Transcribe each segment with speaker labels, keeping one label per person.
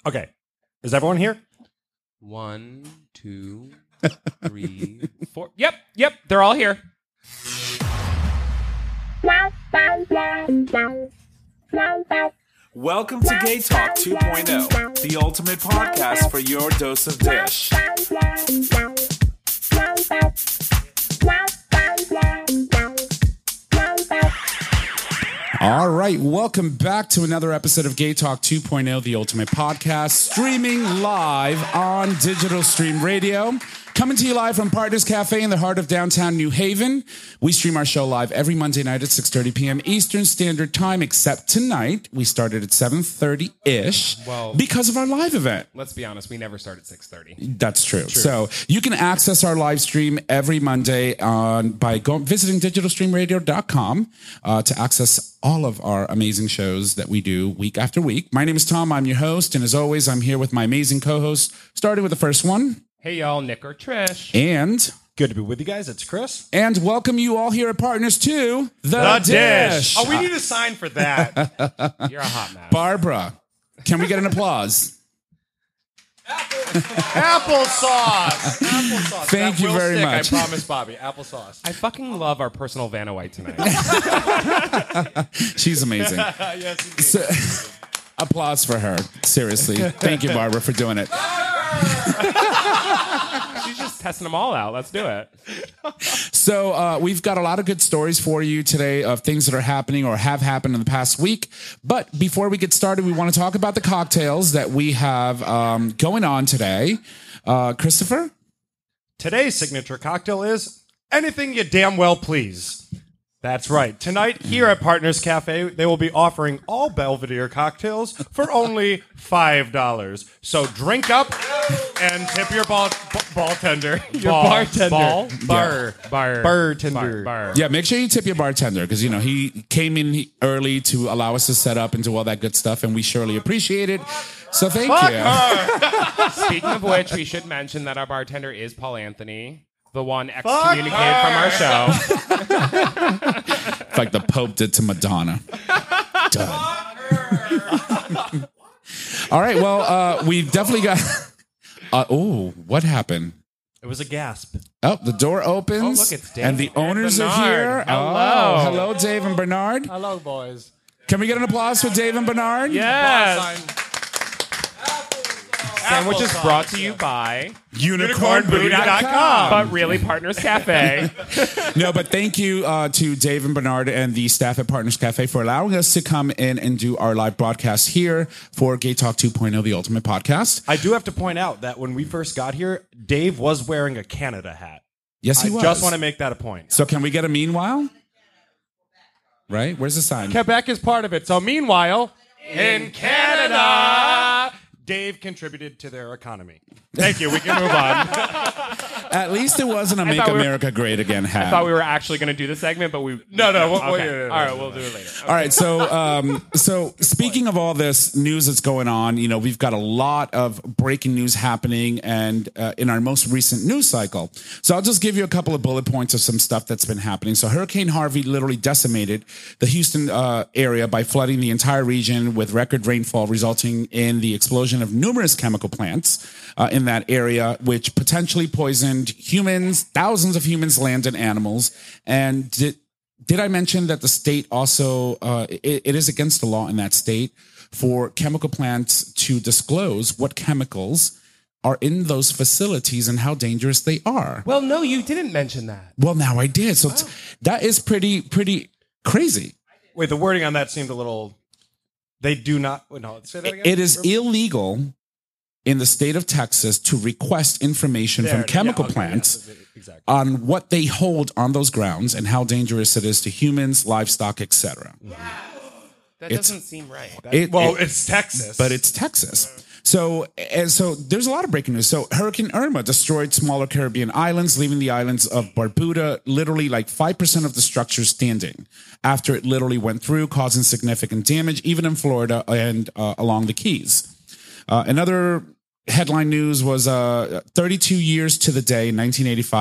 Speaker 1: Okay. Is everyone here?
Speaker 2: 1, 2, 3, 4. Yep. They're all here.
Speaker 3: Welcome to Gay Talk 2.0, the ultimate podcast for your dose of dish.
Speaker 4: All right, welcome back to another episode of Gay Talk 2.0, the ultimate podcast, streaming live on Digital Stream Radio. Coming to you live from Partners Cafe in the heart of downtown New Haven. We stream our show live every Monday night at 6:30 p.m. Eastern Standard Time, except tonight. We started at 7:30-ish because of our live event.
Speaker 2: Let's be honest, we never start at 6:30.
Speaker 4: That's true. So you can access our live stream every Monday by visiting digitalstreamradio.com to access all of our amazing shows that we do week after week. My name is Tom. I'm your host. And as always, I'm here with my amazing co-host, starting with the first one.
Speaker 2: Hey, y'all, Nick or Trish.
Speaker 4: And
Speaker 1: Good to be with you guys. It's Chris.
Speaker 4: And welcome you all here at Partners to The Dish.
Speaker 1: Oh, we need a sign for that.
Speaker 2: You're a hot mess.
Speaker 4: Barbara, can we get an applause?
Speaker 1: Applesauce.
Speaker 4: Thank you very much.
Speaker 1: I promise, Bobby. Applesauce.
Speaker 2: I fucking love our personal Vanna White tonight.
Speaker 4: She's amazing.
Speaker 1: Yes, indeed.
Speaker 4: So, applause for her. Seriously. Thank you, Barbara, for doing it.
Speaker 2: She's just testing them all out. Let's do it.
Speaker 4: So we've got a lot of good stories for you today of things that are happening or have happened in the past week. But before we get started, we want to talk about the cocktails that we have going on today. Christopher?
Speaker 1: Today's signature cocktail is anything you damn well please. That's right. Tonight, here at Partners Cafe, they will be offering all Belvedere cocktails for only $5. So drink up and tip your bartender. Your bartender. Bartender.
Speaker 4: Yeah, make sure you tip your bartender because, you know, he came in early to allow us to set up and do all that good stuff, and we surely appreciate it. So thank you.
Speaker 2: Speaking of which, we should mention that our bartender is Paul Anthony. The one excommunicated from our show.
Speaker 4: Like the Pope did to Madonna. Done. All right, well, we've definitely got... what happened?
Speaker 1: It was a gasp.
Speaker 4: Oh, the door opens.
Speaker 2: Oh, look, it's Dave
Speaker 4: and the owners
Speaker 2: and
Speaker 4: are here.
Speaker 2: Hello.
Speaker 4: Oh, hello, Dave and Bernard.
Speaker 1: Hello, boys.
Speaker 4: Can we get an applause for Dave and Bernard?
Speaker 2: Yes. Sandwiches brought to you by
Speaker 4: UnicornBooty.com.
Speaker 2: But really, Partners Cafe.
Speaker 4: No, but thank you to Dave and Bernard and the staff at Partners Cafe for allowing us to come in and do our live broadcast here for Gay Talk 2.0, the ultimate podcast.
Speaker 1: I do have to point out that when we first got here, Dave was wearing a Canada hat.
Speaker 4: Yes, he was.
Speaker 1: I just want to make that a point.
Speaker 4: So can we get a meanwhile? Right? Where's the sign?
Speaker 1: Quebec is part of it. So meanwhile, in Canada, Dave contributed to their economy. Thank you. We can move on.
Speaker 4: At least it wasn't a Make America Great Again hat.
Speaker 2: I thought we were actually going to do the segment, but we...
Speaker 1: No.
Speaker 2: Okay. All right, we'll do it later. Okay.
Speaker 4: All right, so speaking of all this news that's going on, you know, we've got a lot of breaking news happening and in our most recent news cycle. So I'll just give you a couple of bullet points of some stuff that's been happening. So Hurricane Harvey literally decimated the Houston area by flooding the entire region with record rainfall, resulting in the explosion of numerous chemical plants in that area, which potentially poisoned humans, thousands of humans, land, and animals. And did I mention that the state also, it is against the law in that state for chemical plants to disclose what chemicals are in those facilities and how dangerous they are?
Speaker 2: Well, no, you didn't mention that.
Speaker 4: Well, now I did. So that is pretty crazy.
Speaker 1: Wait, the wording on that seemed a little... They do not... No, say that again.
Speaker 4: It is illegal in the state of Texas to request information from chemical plants on what they hold on those grounds and how dangerous it is to humans, livestock, etc.
Speaker 2: That doesn't seem right.
Speaker 1: It's Texas.
Speaker 4: But it's Texas. So there's a lot of breaking news. So Hurricane Irma destroyed smaller Caribbean islands, leaving the islands of Barbuda literally like 5% of the structures standing after it literally went through, causing significant damage, even in Florida and along the Keys. Another headline news was 32 years to the day in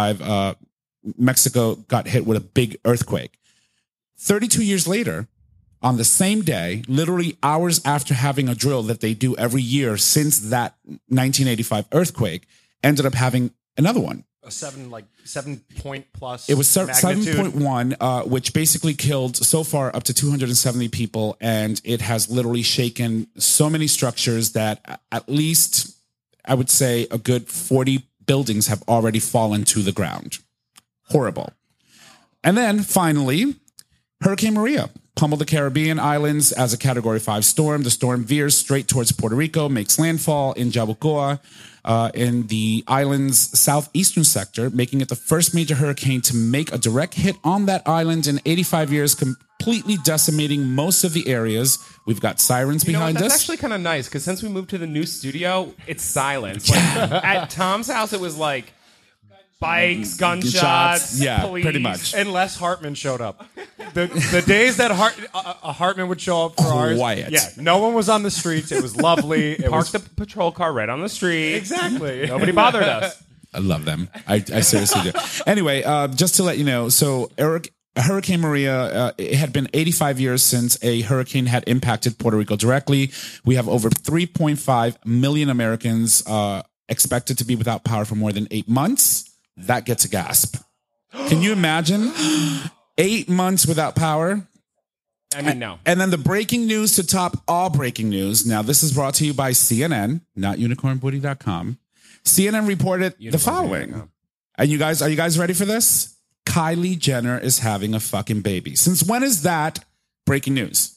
Speaker 4: 1985, Mexico got hit with a big earthquake. 32 years later, on the same day, literally hours after having a drill that they do every year since that 1985 earthquake, ended up having another one.
Speaker 1: A 7 point plus.
Speaker 4: It was
Speaker 1: magnitude.
Speaker 4: 7.1, which basically killed so far up to 270 people. And it has literally shaken so many structures that at least, I would say, a good 40 buildings have already fallen to the ground. Horrible. And then finally, Hurricane Maria pummeled the Caribbean islands as a Category 5 storm. The storm veers straight towards Puerto Rico, makes landfall in Jabucoa, in the island's southeastern sector, making it the first major hurricane to make a direct hit on that island in 85 years, completely decimating most of the areas. We've got sirens behind
Speaker 2: that's
Speaker 4: us.
Speaker 2: That's actually kind of nice, because since we moved to the new studio, it's silence. Like, at Tom's house, it was like bikes, gunshots, police.
Speaker 4: Pretty much.
Speaker 1: Unless Hartman showed up. The days that Hartman would show up for ours.
Speaker 4: Quiet.
Speaker 1: Yeah, no one was on the streets. It was lovely. It
Speaker 2: Parked
Speaker 1: was
Speaker 2: the patrol car right on the street.
Speaker 1: exactly.
Speaker 2: Nobody bothered us.
Speaker 4: I love them. I seriously do. Anyway, just to let you know, so Hurricane Maria, it had been 85 years since a hurricane had impacted Puerto Rico directly. We have over 3.5 million Americans expected to be without power for more than 8 months. That gets a gasp. Can you imagine? 8 months without power?
Speaker 2: I mean, no.
Speaker 4: And then the breaking news to top all breaking news. Now, this is brought to you by CNN, not unicornbooty.com. CNN reported the following. Are you guys ready for this? Kylie Jenner is having a fucking baby. Since when is that breaking news?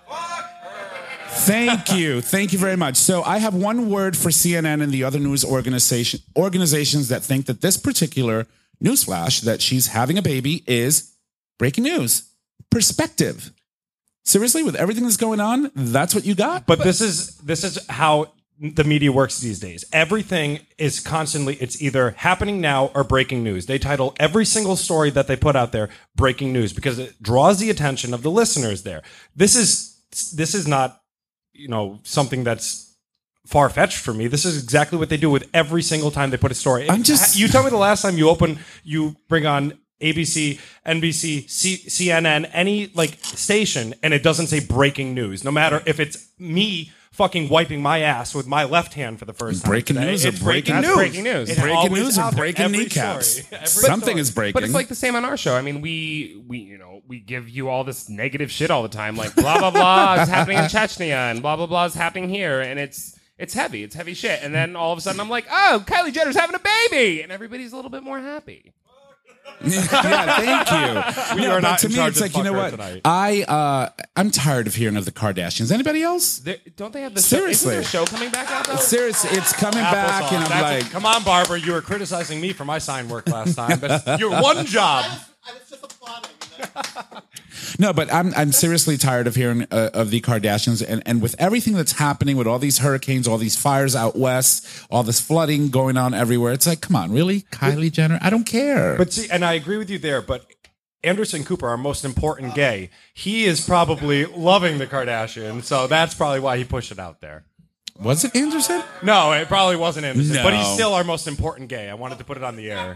Speaker 4: Thank you. Thank you very much. So I have one word for CNN and the other news organizations that think that this particular newsflash that she's having a baby is breaking news. Perspective. Seriously, with everything that's going on, that's what you got?
Speaker 1: But this is how the media works these days. Everything is constantly, it's either happening now or breaking news. They title every single story that they put out there breaking news because it draws the attention of the listeners there. This is not, something that's far-fetched for me. This is exactly what they do with every single time they put a story. You tell me the last time you bring on ABC, NBC, CNN, any station, and it doesn't say breaking news. No matter if it's me fucking wiping my ass with my left hand for the first time.
Speaker 4: Breaking
Speaker 1: today.
Speaker 4: news or
Speaker 1: It's
Speaker 4: breaking
Speaker 1: news.
Speaker 4: news.
Speaker 2: Breaking news.
Speaker 1: It's
Speaker 4: Breaking
Speaker 1: always
Speaker 4: news or
Speaker 1: out there.
Speaker 4: breaking
Speaker 1: Every
Speaker 4: kneecaps.
Speaker 1: story. Every
Speaker 4: Something
Speaker 1: story.
Speaker 4: is breaking.
Speaker 2: But it's like the same on our show. I mean, we give you all this negative shit all the time, like blah blah blah is happening in Chechnya and blah blah blah is happening here, and it's heavy. It's heavy shit. And then all of a sudden I'm like, oh, Kylie Jenner's having a baby, and everybody's a little bit more happy.
Speaker 4: Yeah, thank you.
Speaker 1: We are not
Speaker 4: to
Speaker 1: in
Speaker 4: me,
Speaker 1: charge
Speaker 4: it's
Speaker 1: of
Speaker 4: like, you know
Speaker 1: fuck her
Speaker 4: what?
Speaker 1: tonight.
Speaker 4: I'm tired of hearing of the Kardashians. Anybody else?
Speaker 2: Don't they have the
Speaker 4: Seriously.
Speaker 2: Show? Isn't their show coming back out though?
Speaker 4: Seriously, it's coming back, and I'm
Speaker 1: That's
Speaker 4: like,
Speaker 1: come on, Barbara. You were criticizing me for my sign work last time. That's your one job.
Speaker 5: I was just applauding.
Speaker 4: no, but I'm seriously tired of hearing of the Kardashians, and with everything that's happening with all these hurricanes, all these fires out west, all this flooding going on everywhere. It's like, come on, really, Kylie Jenner? I don't care.
Speaker 1: But see, and I agree with you there, but Anderson Cooper, our most important gay, he is probably loving the Kardashians, so that's probably why he pushed it out there.
Speaker 4: Was it Anderson?
Speaker 1: No, it probably wasn't Anderson,
Speaker 4: No.
Speaker 1: but he's still our most important gay. I wanted to put it on the air.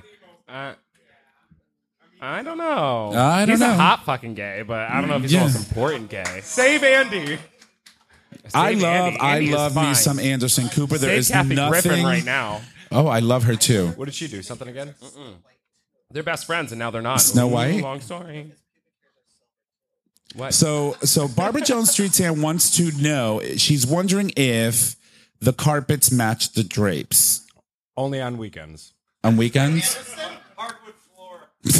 Speaker 2: I don't know.
Speaker 4: He's
Speaker 2: He's a hot fucking gay, but I don't know if he's the most important gay.
Speaker 1: Save Andy.
Speaker 4: I
Speaker 2: Andy is
Speaker 4: love me
Speaker 2: fine.
Speaker 4: some Anderson Cooper. There
Speaker 2: Save
Speaker 4: is
Speaker 2: Kathy
Speaker 4: nothing
Speaker 2: Griffin right now.
Speaker 4: Oh, I love her too.
Speaker 1: What did she do? Something again?
Speaker 2: They're best friends, and now they're not.
Speaker 4: Snow White?
Speaker 2: Long story. What?
Speaker 4: So Barbara Jones Streetan wants to know. She's wondering if the carpets match the drapes
Speaker 1: Only on weekends.
Speaker 4: on weekends.
Speaker 5: Hardwood floor.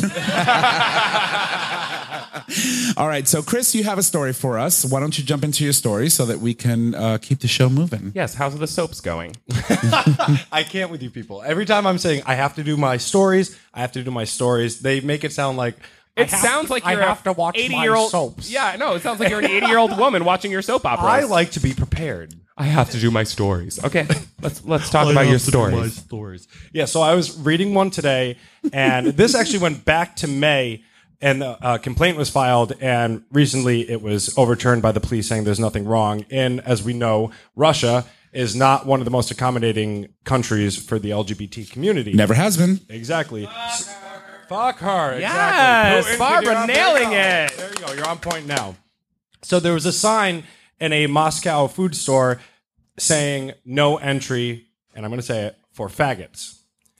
Speaker 4: All right, so Chris, you have a story for us. Why don't you jump into your story so that we can keep the show moving?
Speaker 2: Yes. How's the soaps going?
Speaker 1: I can't with you people. Every time I'm saying I have to do my stories, they make it sound like
Speaker 2: It sounds like you're
Speaker 1: I have to watch
Speaker 2: 80-year-old
Speaker 1: my soaps.
Speaker 2: Yeah, no, it sounds like you're an 80-year-old woman watching your soap operas.
Speaker 1: I like to be prepared.
Speaker 2: I have to do my stories. Okay, let's talk about your stories.
Speaker 1: Yeah, so I was reading one today, and this actually went back to May, and a complaint was filed, and recently it was overturned by the police saying there's nothing wrong. And as we know, Russia is not one of the most accommodating countries for the LGBT community.
Speaker 4: Never has been.
Speaker 1: Exactly. Fuck her.
Speaker 2: Yes,
Speaker 1: exactly.
Speaker 2: Barbara
Speaker 1: You're on-
Speaker 2: nailing
Speaker 1: there you go.
Speaker 2: it.
Speaker 1: There you go. You're on point now. So there was a sign in a Moscow food store saying no entry, and I'm going to say it, for faggots.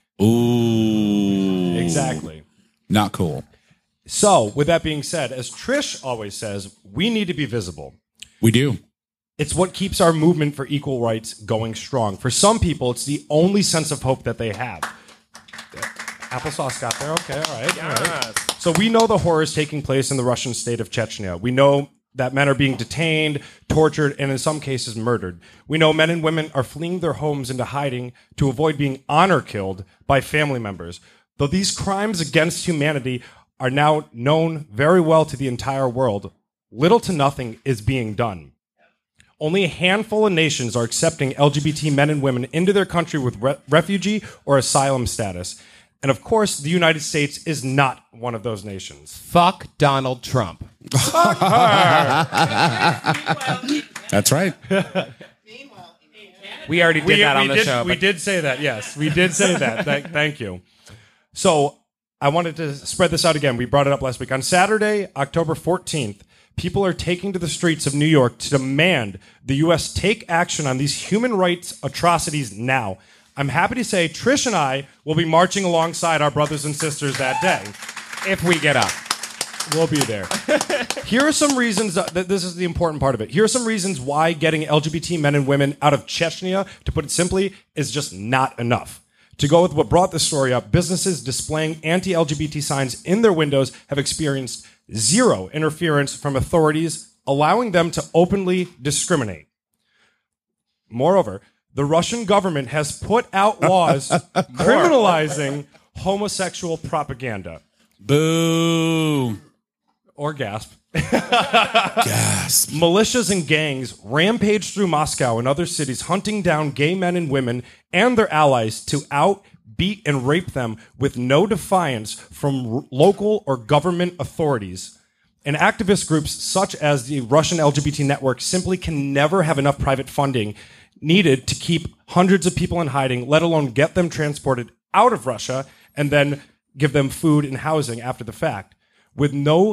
Speaker 4: Ooh.
Speaker 1: Exactly.
Speaker 4: Not cool.
Speaker 1: So, with that being said, as Trish always says, we need to be visible.
Speaker 4: We do.
Speaker 1: It's what keeps our movement for equal rights going strong. For some people, it's the only sense of hope that they have. Applesauce got there. Okay, all right. All right. So we know the horrors taking place in the Russian state of Chechnya. We know that men are being detained, tortured, and in some cases murdered. We know men and women are fleeing their homes into hiding to avoid being honor killed by family members. Though these crimes against humanity are now known very well to the entire world, little to nothing is being done. Only a handful of nations are accepting LGBT men and women into their country with refugee or asylum status. And of course, the United States is not one of those nations.
Speaker 2: Fuck Donald Trump.
Speaker 4: That's right.
Speaker 2: We already did that on the show.
Speaker 1: We did say that, yes. We did say that. Thank you. So I wanted to spread this out again. We brought it up last week. On Saturday, October 14th, people are taking to the streets of New York to demand the U.S. take action on these human rights atrocities now. I'm happy to say Trish and I will be marching alongside our brothers and sisters that day.
Speaker 2: If we get up.
Speaker 1: We'll be there. Here are some reasons, this is the important part of it. Here are some reasons why getting LGBT men and women out of Chechnya, to put it simply, is just not enough. To go with what brought this story up, businesses displaying anti-LGBT signs in their windows have experienced zero interference from authorities, allowing them to openly discriminate. Moreover, the Russian government has put out laws criminalizing homosexual propaganda.
Speaker 4: Boo.
Speaker 1: Or gasp.
Speaker 4: Gasp.
Speaker 1: Militias and gangs rampage through Moscow and other cities, hunting down gay men and women and their allies to out, beat, and rape them with no defiance from local or government authorities. And activist groups such as the Russian LGBT network simply can never have enough private funding needed to keep hundreds of people in hiding, let alone get them transported out of Russia and then give them food and housing after the fact. With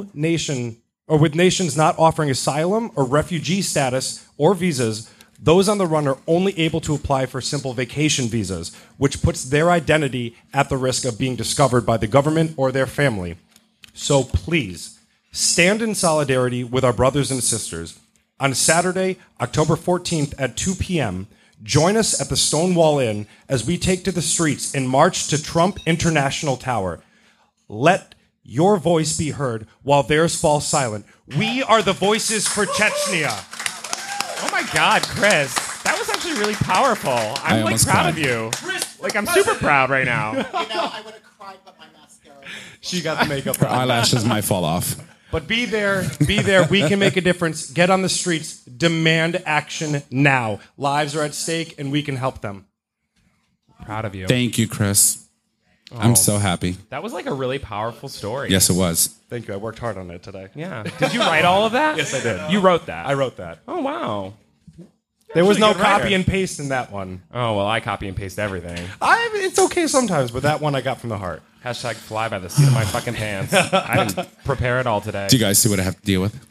Speaker 1: nations not offering asylum or refugee status or visas, those on the run are only able to apply for simple vacation visas, which puts their identity at the risk of being discovered by the government or their family. So please, stand in solidarity with our brothers and sisters. On Saturday, October 14th at 2 p.m., join us at the Stonewall Inn as we take to the streets and march to Trump International Tower. Let your voice be heard while theirs falls silent. We are the voices for Chechnya.
Speaker 2: Oh my God, Chris. That was actually really powerful. I'm like proud of you. Like I'm super proud right now.
Speaker 5: You know, I would have cried, but my mascara.
Speaker 1: She got the makeup
Speaker 4: Her
Speaker 1: on.
Speaker 4: eyelashes might fall off.
Speaker 1: But be there. We can make a difference. Get on the streets. Demand action now. Lives are at stake, and we can help them.
Speaker 2: Proud of you.
Speaker 4: Thank you, Chris. I'm so happy.
Speaker 2: That was like a really powerful story.
Speaker 4: Yes, it was.
Speaker 1: Thank you. I worked hard on it today.
Speaker 2: Yeah. Did you write all of that?
Speaker 1: Yes, I did.
Speaker 2: You wrote that.
Speaker 1: I wrote that.
Speaker 2: Oh wow.
Speaker 1: There was
Speaker 2: Actually,
Speaker 1: no
Speaker 2: good writer.
Speaker 1: copy and paste in that one.
Speaker 2: Oh well, I copy and paste everything.
Speaker 1: It's okay sometimes, but that one I got from the heart.
Speaker 2: Hashtag fly by the seat of my fucking pants. I didn't prepare it all today.
Speaker 4: Do you guys see what I have to deal with?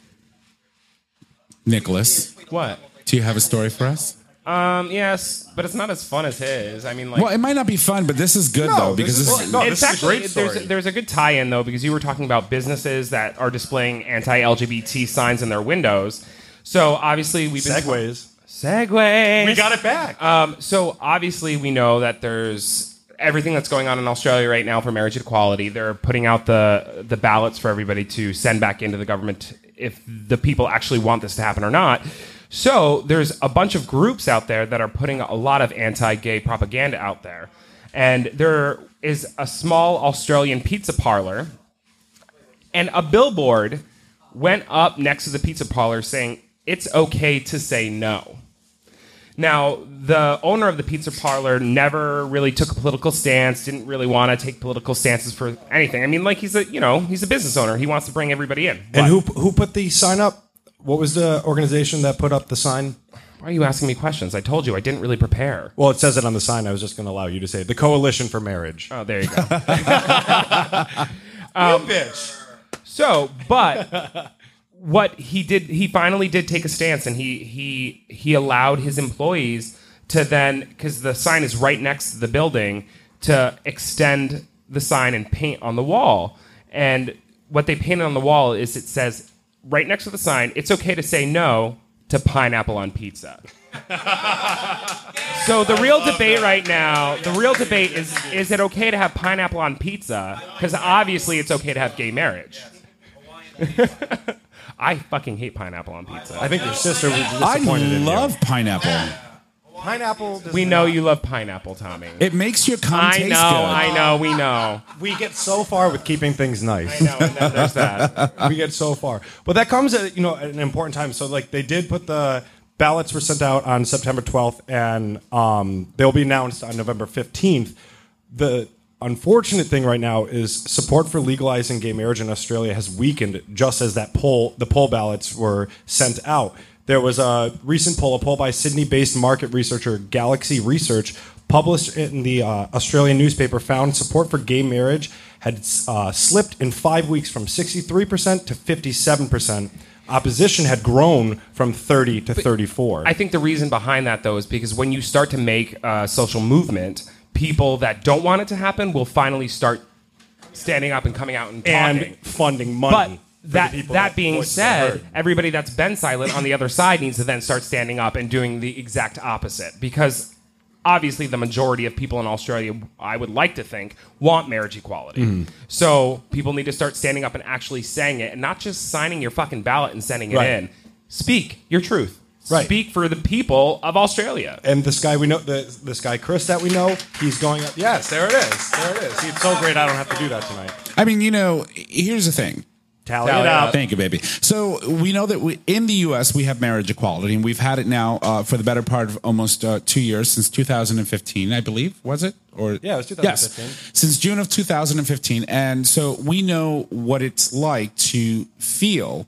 Speaker 4: Nicholas,
Speaker 2: What?
Speaker 4: do you have a story for us?
Speaker 2: Yes, but it's not as fun as his. I mean, like,
Speaker 4: Well, it might not be fun, but this is good, though, because this is...
Speaker 1: no,
Speaker 2: it's
Speaker 1: this is a
Speaker 2: actually
Speaker 1: great story.
Speaker 2: there's a good tie-in though because you were talking about businesses that are displaying anti-LGBT signs in their windows. So obviously we've been
Speaker 1: Segways.
Speaker 2: Segways.
Speaker 1: We got it back.
Speaker 2: So obviously we know that there's everything that's going on in Australia right now for marriage equality. They're putting out the ballots for everybody to send back into the government if the people actually want this to happen or not. So there's a bunch of groups out there that are putting a lot of anti-gay propaganda out there. And there is a small Australian pizza parlor, and a billboard went up next to the pizza parlor saying, "It's okay to say no." Now, the owner of the pizza parlor never really took a political stance, didn't really want to take political stances for anything. I mean, like, he's a business owner. He wants to bring everybody in.
Speaker 1: And
Speaker 2: What?
Speaker 1: who put the sign up? What was the organization that put up the sign?
Speaker 2: Why are you asking me questions? I told you I didn't really prepare.
Speaker 1: Well, it says it on the sign. I was just going to allow you to say it. The Coalition for Marriage.
Speaker 2: Oh, there you go.
Speaker 1: You bitch.
Speaker 2: So, but what he finally did take a stance, and he allowed his employees to then, because the sign is right next to the building, to extend the sign and paint on the wall. And what they painted on the wall is it says right next to the sign, it's okay to say no to pineapple on pizza. So the real debate right now, is it okay to have pineapple on pizza? Because obviously it's okay to have gay marriage. I fucking hate pineapple on pizza.
Speaker 1: I think your sister was
Speaker 4: I
Speaker 1: disappointed in you.
Speaker 4: love pineapple.
Speaker 1: Pineapple.
Speaker 2: We know you love pineapple, Tommy.
Speaker 4: It makes your cum taste good.
Speaker 2: I know, we know.
Speaker 1: We get so far with keeping things nice.
Speaker 2: I know, and then there's that.
Speaker 1: We get so far, but that comes at an important time. So like they did put the ballots were sent out on September 12th, and they'll be announced on November 15th. The unfortunate thing right now is support for legalizing gay marriage in Australia has weakened just as the poll ballots were sent out. There was a recent poll, by Sydney-based market researcher Galaxy Research, published in the Australian newspaper, found support for gay marriage had slipped in 5 weeks from 63% to 57%. Opposition had grown from 30 to 34.
Speaker 2: I think the reason behind that, though, is because when you start to make a social movement, people that don't want it to happen will finally start standing up and coming out and talking.
Speaker 1: And funding money.
Speaker 2: But that being said, everybody that's been silent on the other side needs to then start standing up and doing the exact opposite. Because obviously the majority of people in Australia, I would like to think, want marriage equality.
Speaker 1: Mm-hmm.
Speaker 2: So people need to start standing up and actually saying it, and not just signing your fucking ballot and sending it in. Speak your truth.
Speaker 1: Right.
Speaker 2: Speak for the people of Australia.
Speaker 1: And this guy we know, this guy Chris that we know, he's going up. Yes, there it is. There it is. He's so great. I don't have to do that tonight.
Speaker 4: I mean, here's the thing.
Speaker 1: Tally it up.
Speaker 4: Thank you, baby. So we know that in the U.S. we have marriage equality, and we've had it now for the better part of almost 2 years, since 2015, I believe. Was it? Or
Speaker 1: yeah, it was 2015.
Speaker 4: Yes, since June of 2015. And so we know what it's like to feel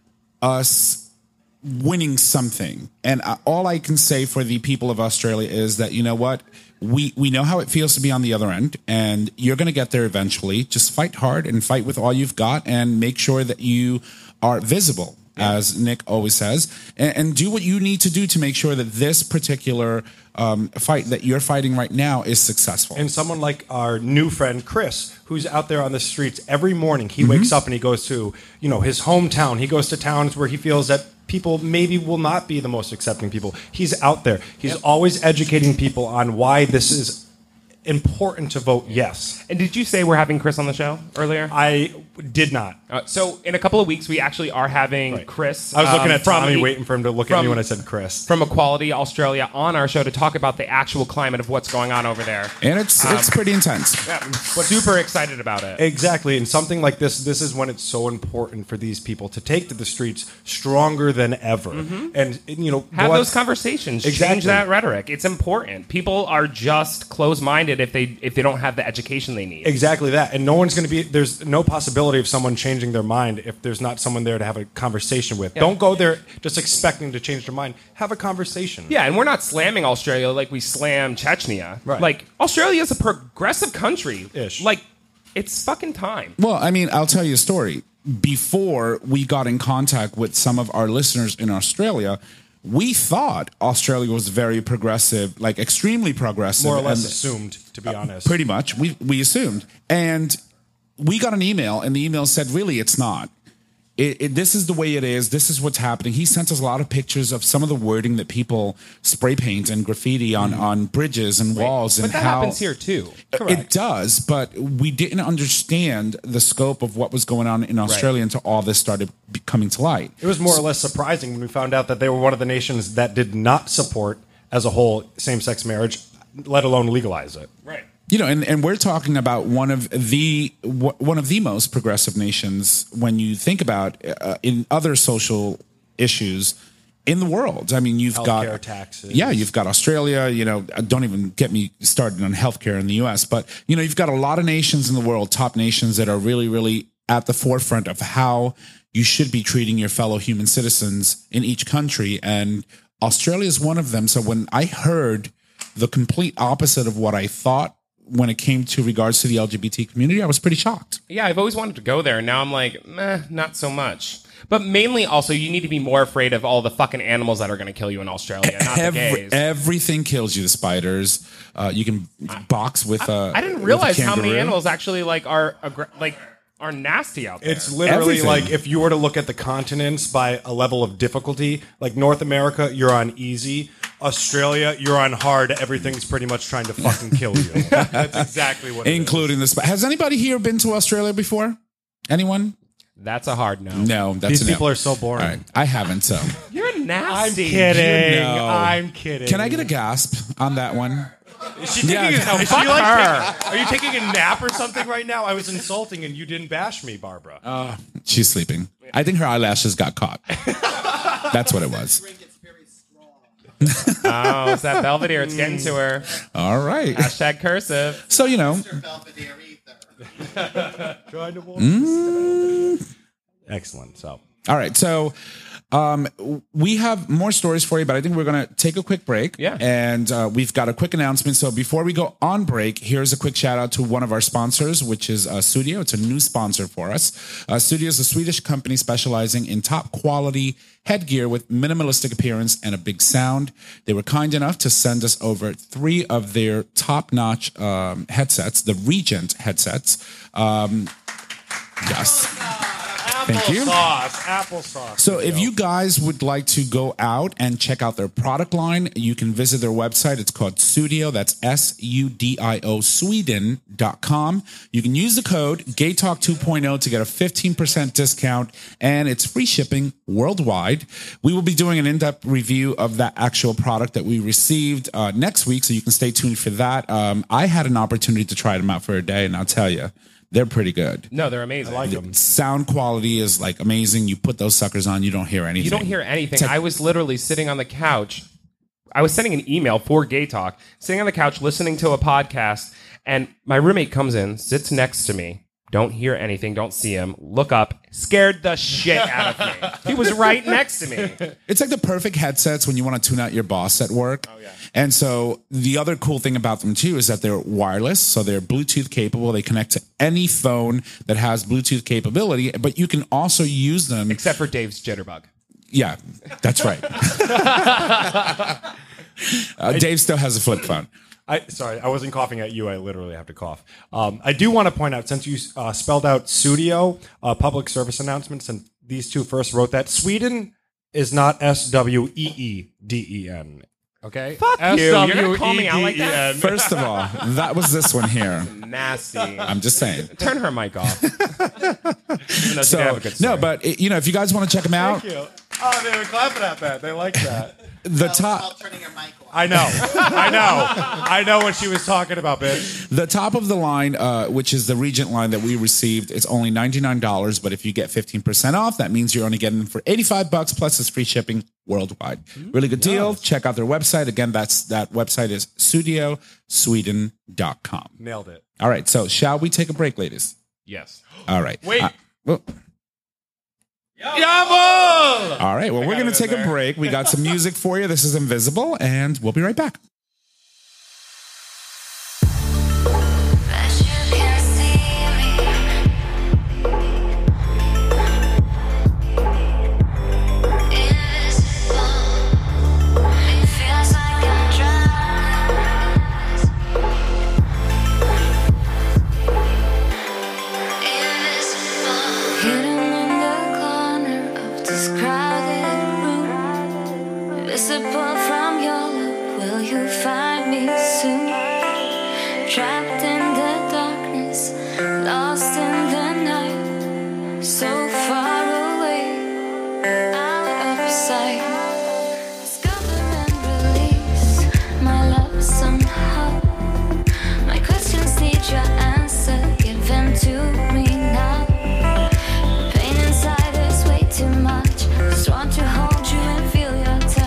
Speaker 4: us winning something. And all I can say for the people of Australia is that, you know what? We know how it feels to be on the other end, and you're going to get there eventually. Just fight hard and fight with all you've got, and make sure that you are visible, as Nick always says, and do what you need to do to make sure that this particular fight that you're fighting right now is successful.
Speaker 1: And someone like our new friend Chris, who's out there on the streets every morning, he wakes up and he goes to his hometown. He goes to towns where he feels that people maybe will not be the most accepting people. He's out there. He's always educating people on why this is important to vote yes.
Speaker 2: And did you say we're having Chris on the show earlier?
Speaker 1: I did not.
Speaker 2: So in a couple of weeks, we actually are having Chris.
Speaker 1: I was looking at Tommy, waiting for him to look at me when I said Chris.
Speaker 2: From Equality Australia on our show to talk about the actual climate of what's going on over there.
Speaker 4: And it's pretty intense.
Speaker 2: Yeah, super excited about it.
Speaker 1: Exactly. And something like this is when it's so important for these people to take to the streets stronger than ever. And,
Speaker 2: have those conversations.
Speaker 1: Exactly.
Speaker 2: Change that rhetoric. It's important. People are just closed-minded if they don't have the education they need.
Speaker 1: Exactly that. And no one's going to be, there's no possibility of someone changing their mind if there's not someone there to have a conversation with. Yeah. Don't go there just expecting to change their mind. Have a conversation.
Speaker 2: Yeah, and we're not slamming Australia like we slam Chechnya.
Speaker 1: Right.
Speaker 2: Like, Australia is a progressive country.
Speaker 1: Ish.
Speaker 2: Like, it's fucking time.
Speaker 4: Well, I mean, I'll tell you a story. Before we got in contact with some of our listeners in Australia, we thought Australia was very progressive, like extremely progressive.
Speaker 1: More or less assumed, to be honest.
Speaker 4: Pretty much. We assumed. And we got an email, and the email said, really, it's not. This is the way it is. This is what's happening. He sent us a lot of pictures of some of the wording that people spray paint and graffiti on bridges and walls.
Speaker 2: But that happens here, too.
Speaker 1: Correct.
Speaker 4: It does, but we didn't understand the scope of what was going on in Australia until all this started coming to light.
Speaker 1: It was more or less surprising when we found out that they were one of the nations that did not support, as a whole, same-sex marriage, let alone legalize it.
Speaker 2: Right.
Speaker 4: And we're talking about one of the most progressive nations when you think about in other social issues in the world. I mean, you've
Speaker 1: healthcare,
Speaker 4: got
Speaker 1: taxes.
Speaker 4: Yeah, you've got Australia. Don't even get me started on healthcare in the U.S. But you've got a lot of nations in the world, top nations that are really, really at the forefront of how you should be treating your fellow human citizens in each country, and Australia is one of them. So when I heard the complete opposite of what I thought when it came to regards to the LGBT community, I was pretty shocked.
Speaker 2: Yeah, I've always wanted to go there, and now I'm like, not so much. But mainly, also, you need to be more afraid of all the fucking animals that are going to kill you in Australia, not the gays.
Speaker 4: Everything kills you. The spiders. You can box with.
Speaker 2: I didn't realize how many animals actually are nasty out there.
Speaker 1: It's literally
Speaker 4: Everything.
Speaker 1: like if you were to look at the continents by a level of difficulty, like North America, you're on easy. Australia, you're on hard. Everything's pretty much trying to fucking kill you. That's exactly what it is.
Speaker 4: Including the Has anybody here been to Australia before? Anyone?
Speaker 2: That's a hard no.
Speaker 4: No, that's
Speaker 1: These
Speaker 4: a no.
Speaker 1: people are so boring.
Speaker 4: All right, I haven't. So
Speaker 2: You're
Speaker 1: I'm
Speaker 2: nasty.
Speaker 1: kidding.
Speaker 4: No.
Speaker 1: I'm kidding.
Speaker 4: can I get a gasp on that one?
Speaker 1: Is she taking
Speaker 4: Yeah.
Speaker 1: a,
Speaker 4: No,
Speaker 1: is
Speaker 2: fuck
Speaker 1: she like
Speaker 2: her.
Speaker 1: are you taking a nap or something right now? I was insulting and you didn't bash me, Barbara.
Speaker 4: She's sleeping. I think her eyelashes got caught. That's what it was.
Speaker 5: Drink is very strong.
Speaker 2: Oh, it's that Belvedere. It's getting to her.
Speaker 4: All right.
Speaker 2: Hashtag cursive.
Speaker 4: So,
Speaker 5: Mr. Belvedere either.
Speaker 1: Excellent. So
Speaker 4: all right. So, we have more stories for you, but I think we're going to take a quick break.
Speaker 2: Yeah.
Speaker 4: And we've got a quick announcement. So before we go on break, here's a quick shout out to one of our sponsors, which is Studio. It's a new sponsor for us. Studio is a Swedish company specializing in top quality headgear with minimalistic appearance and a big sound. They were kind enough to send us over 3 of their top-notch headsets, the Regent headsets. Yes. Thank you.
Speaker 1: Applesauce.
Speaker 4: So if you guys would like to go out and check out their product line, you can visit their website. It's called Studio. That's SUDIO Sweden.com. You can use the code GayTalk 2.0 to get a 15% discount, and it's free shipping worldwide. We will be doing an in-depth review of that actual product that we received next week, so you can stay tuned for that. I had an opportunity to try them out for a day, and I'll tell you, they're pretty good.
Speaker 2: No, they're amazing.
Speaker 1: I like them.
Speaker 4: Sound quality is like amazing. You put those suckers on, you don't hear anything.
Speaker 2: You don't hear anything. I was literally sitting on the couch. I was sending an email for Gay Talk, sitting on the couch listening to a podcast, and my roommate comes in, sits next to me. Don't hear anything. Don't see him. Look up. Scared the shit out of me. He was right next to me.
Speaker 4: It's like the perfect headsets when you want to tune out your boss at work. Oh, yeah. And so the other cool thing about them, too, is that they're wireless. So they're Bluetooth capable. They connect to any phone that has Bluetooth capability, but you can also use them.
Speaker 2: Except for Dave's jitterbug.
Speaker 4: Yeah, that's right. Dave still has a flip phone.
Speaker 1: Sorry, I wasn't coughing at you. I literally have to cough. I do want to point out, since you spelled out Studio, public service announcements, and these two first wrote that, Sweden is not SWEEDEN. Okay?
Speaker 2: Fuck you. You're going to call me out like that?
Speaker 4: First of all, that was this one here.
Speaker 2: Nasty.
Speaker 4: I'm just saying.
Speaker 2: Turn her mic off. Even though she did
Speaker 4: So,
Speaker 2: have a good story.
Speaker 4: no, but if you guys want to check them out,
Speaker 1: Thank you. Oh, they were clapping at that. They like that.
Speaker 4: the
Speaker 5: While
Speaker 4: top
Speaker 5: turning your mic on.
Speaker 1: I know what she was talking about, bitch.
Speaker 4: the top of the line, which is the Regent line that we received, it's only $99. But if you get 15% off, that means you're only getting them for $85 plus it's free shipping worldwide. Really good deal. Check out their website. Again, that website is studiosweden.com.
Speaker 1: Nailed it.
Speaker 4: All right. So shall we take a break, ladies?
Speaker 2: Yes.
Speaker 4: All right.
Speaker 1: Wait.
Speaker 4: Well,
Speaker 1: Yabble!
Speaker 4: all right. Well, we're going to take a break. We got some music for you. This is Invisible, and we'll be right back.
Speaker 6: Visible from your look, will you find me soon? Trapped in the darkness, lost in the night, so far away, out of sight. Discover and release my love somehow. My questions need your answer, give them to me now. Pain inside is way too much, just want to hold you and feel your touch.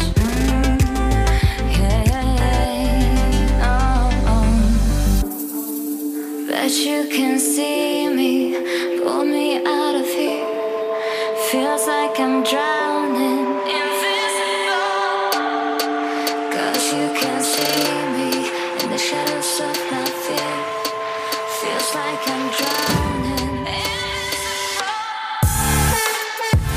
Speaker 6: But you can see me, pull me out of here. Feels like I'm drowning, invisible. 'Cause you can see me in the shadows of my fear. Feels like I'm drowning, invisible.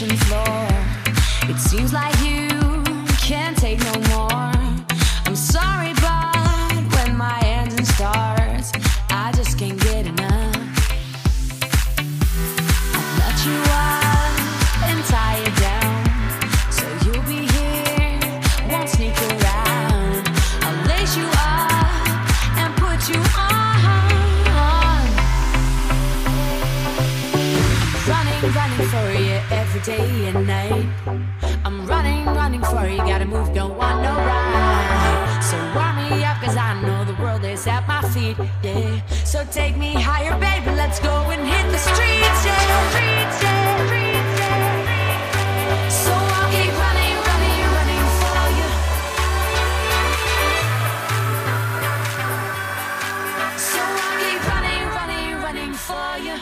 Speaker 6: kitchen floor. It seems like you can't take no more. I'm sorry, but when my engine starts, I just can't get enough. I'll let you up and tie you down, so you'll be here, won't sneak around. I'll lace you up and put you on. Running for you every day and night. I'm running for you, gotta move, don't want no ride. So warm me up, cause I know the world is at my feet, yeah. So take me higher, baby, let's go and hit the streets, yeah. So I'll keep running for you. So I'll keep running for you.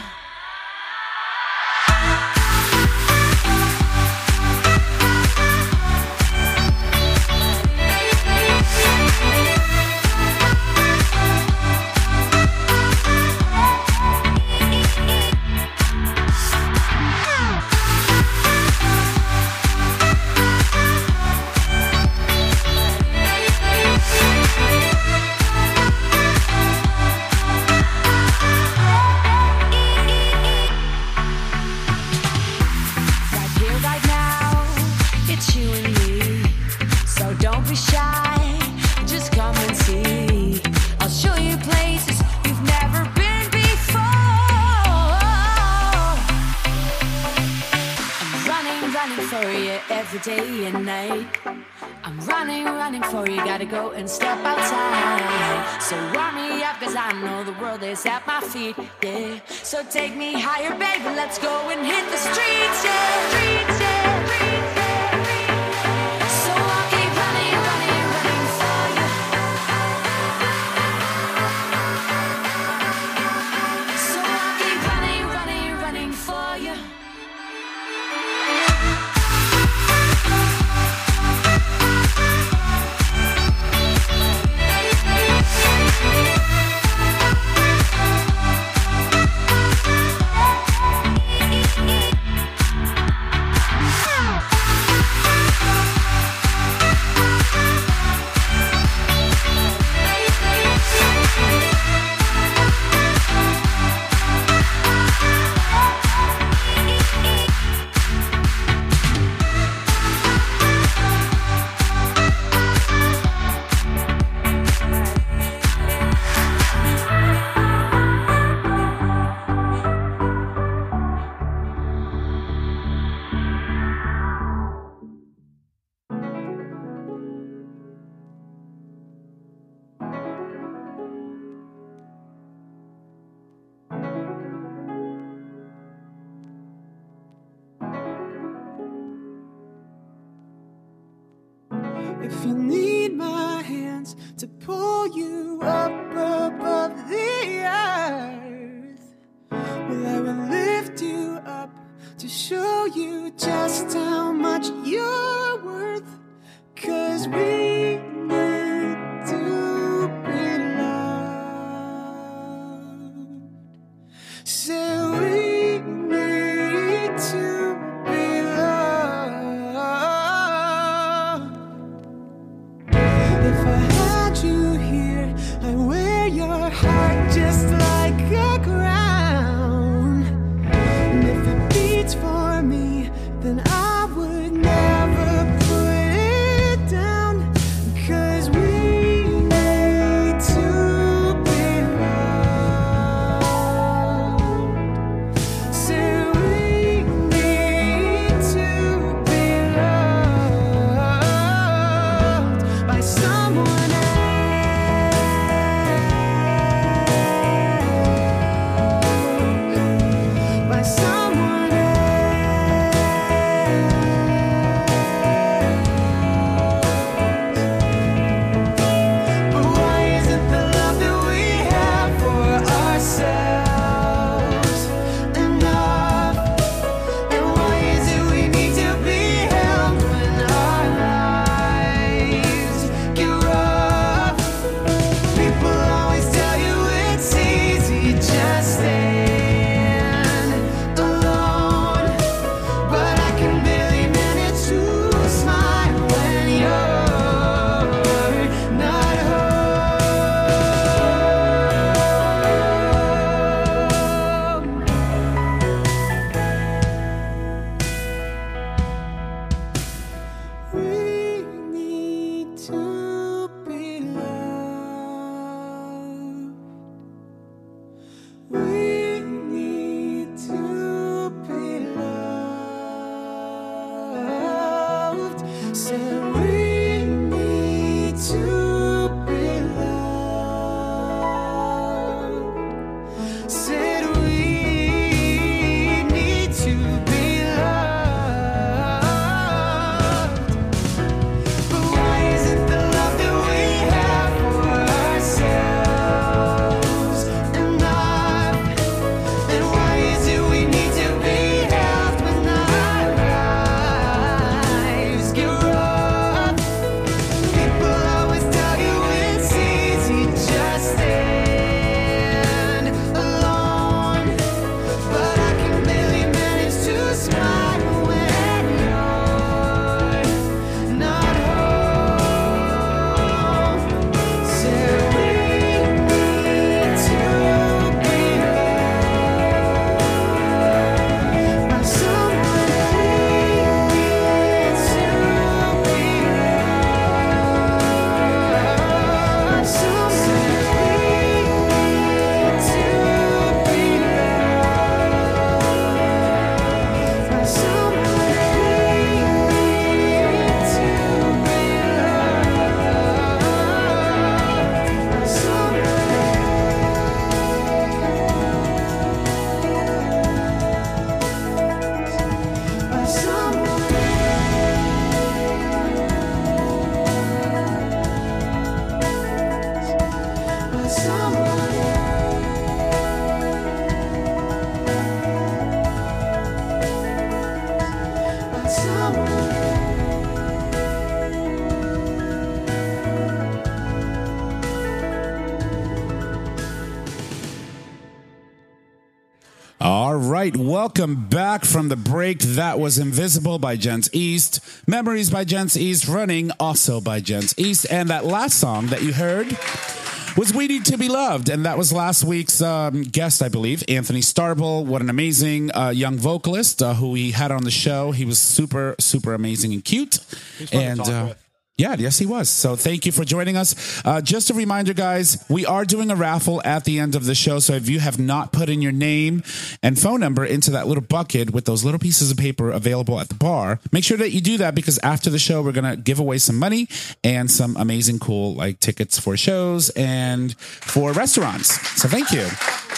Speaker 6: Every day and night, I'm running for you, gotta go and step outside. So warm me up, cause I know the world is at my feet, yeah. So take me higher, baby, let's go and hit the streets, yeah. So I'll keep running for you. So I'll keep running for you.
Speaker 7: If you need my hands to pull you up above the earth, well, I will lift you up to show you just how much you're worth. 'Cause we need to be loved. So we need to be loved. If I had you here, I'd wear your heart just like a crown. And if it beats for me, then I would never Said we need to be loved. Said we need to be loved. But why isn't the love that we have for ourselves enough? And why is it we need to be held when our lives get rough? People always tell you it's easy, just stand alone. But I can barely manage to smile when you're not home. Said we need to be loved by someone. We need to be loved by someone. We need to be loved by someone.
Speaker 4: All right, welcome back from the break. That was Invisible by Gents East, Memories by Gents East, Running also by Gents East, and that last song that you heard was We Need to Be Loved, and that was last week's guest, I believe, Anthony Starble. What an amazing young vocalist who we had on the show. He was super, super amazing and cute.
Speaker 1: He's fun to talk with.
Speaker 4: Yeah, yes, he was. So thank you for joining us. Just a reminder, guys, we are doing a raffle at the end of the show. So if you have not put in your name and phone number into that little bucket with those little pieces of paper available at the bar, make sure that you do that, because after the show, we're going to give away some money and some amazing, cool, like tickets for shows and for restaurants. So thank you.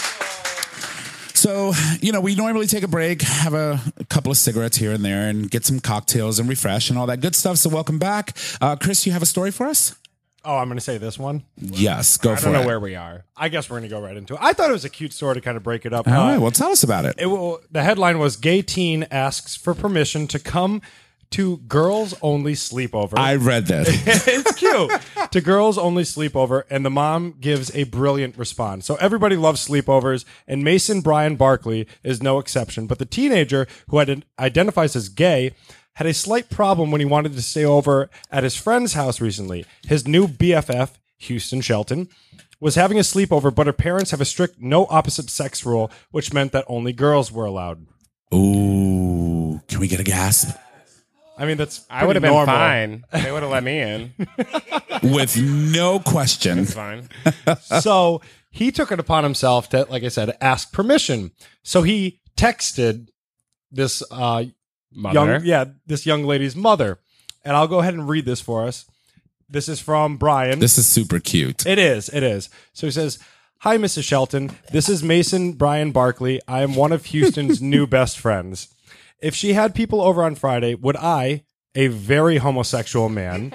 Speaker 4: So, we normally take a break, have a couple of cigarettes here and there, and get some cocktails and refresh and all that good stuff. So welcome back. Chris, you have a story for us?
Speaker 1: Oh, I'm going to say this one.
Speaker 4: Yes, go
Speaker 2: I
Speaker 4: for
Speaker 2: don't
Speaker 4: it.
Speaker 2: know where we are.
Speaker 1: I guess we're going to go right into it. I thought it was a cute story to kind of break it up.
Speaker 4: All right, well, tell us about it.
Speaker 1: The headline was Gay Teen Asks for Permission to Come to Girls Only Sleepover.
Speaker 4: I read that.
Speaker 1: It's cute. To Girls Only Sleepover, and the mom gives a brilliant response. So everybody loves sleepovers, and Mason Brian Barkley is no exception. But the teenager, who identifies as gay, had a slight problem when he wanted to stay over at his friend's house recently. His new BFF, Houston Shelton, was having a sleepover, but her parents have a strict no opposite sex rule, which meant that only girls were allowed.
Speaker 4: Ooh, can we get a gasp?
Speaker 1: I mean, that's
Speaker 2: I would have been
Speaker 1: normal.
Speaker 2: fine. They would have let me in.
Speaker 4: With no question.
Speaker 2: It's fine.
Speaker 1: So he took it upon himself to, like I said, ask permission. So he texted this
Speaker 2: Mother.
Speaker 1: this young lady's mother. And I'll go ahead and read this for us. This is from Brian.
Speaker 4: This is super cute.
Speaker 1: It is. So he says, "Hi, Mrs. Shelton. This is Mason Brian Barkley. I am one of Houston's new best friends. If she had people over on Friday, would I, a very homosexual man,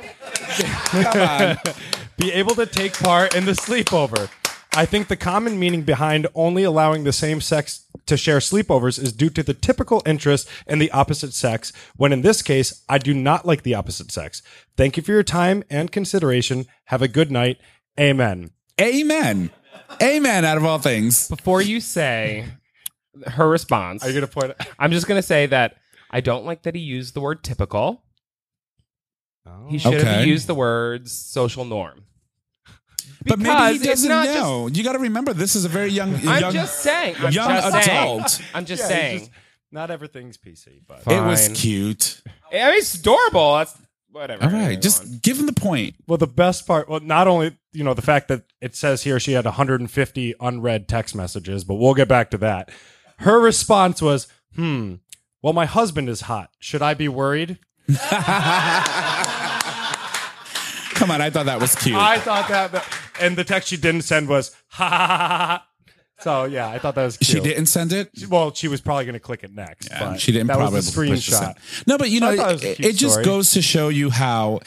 Speaker 1: be able to take part in the sleepover? I think the common meaning behind only allowing the same sex to share sleepovers is due to the typical interest in the opposite sex, when in this case, I do not like the opposite sex. Thank you for your time and consideration. Have a good night. Amen."
Speaker 4: Amen. Amen, out of all things.
Speaker 2: Before you say her response,
Speaker 1: Are you going to point
Speaker 2: I'm just going to say that I don't like that he used the word typical. He should
Speaker 4: Okay.
Speaker 2: have used the words social norm.
Speaker 4: But maybe
Speaker 2: Because
Speaker 4: he
Speaker 2: it's
Speaker 4: doesn't
Speaker 2: not
Speaker 4: know. You got to remember, this is a very young,
Speaker 2: I'm just saying. I'm
Speaker 4: young
Speaker 2: just saying.
Speaker 4: adult.
Speaker 2: I'm just
Speaker 1: Yeah,
Speaker 2: saying.
Speaker 1: it's just- not everything's PC, but
Speaker 4: It was
Speaker 2: Fine.
Speaker 4: cute.
Speaker 2: I mean, it's adorable. That's whatever.
Speaker 4: All right,
Speaker 2: Anyway,
Speaker 4: just
Speaker 2: go on.
Speaker 4: give him the point.
Speaker 1: well, the best part, not only, the fact that it says here she had 150 unread text messages, but we'll get back to that. Her response was, well, my husband is hot. Should I be worried?
Speaker 4: Come on, I thought that was cute.
Speaker 1: I thought that, and the text she didn't send was ha ha ha ha. So yeah, I thought that was cute.
Speaker 4: She didn't send it?
Speaker 1: Well, she was probably going to click it next.
Speaker 4: Yeah,
Speaker 1: but
Speaker 4: she didn't
Speaker 1: that
Speaker 4: probably
Speaker 1: was the
Speaker 4: push the
Speaker 1: screenshot.
Speaker 4: send. No, but you know,
Speaker 1: I thought it was a cute
Speaker 4: it just
Speaker 1: story.
Speaker 4: goes to show you how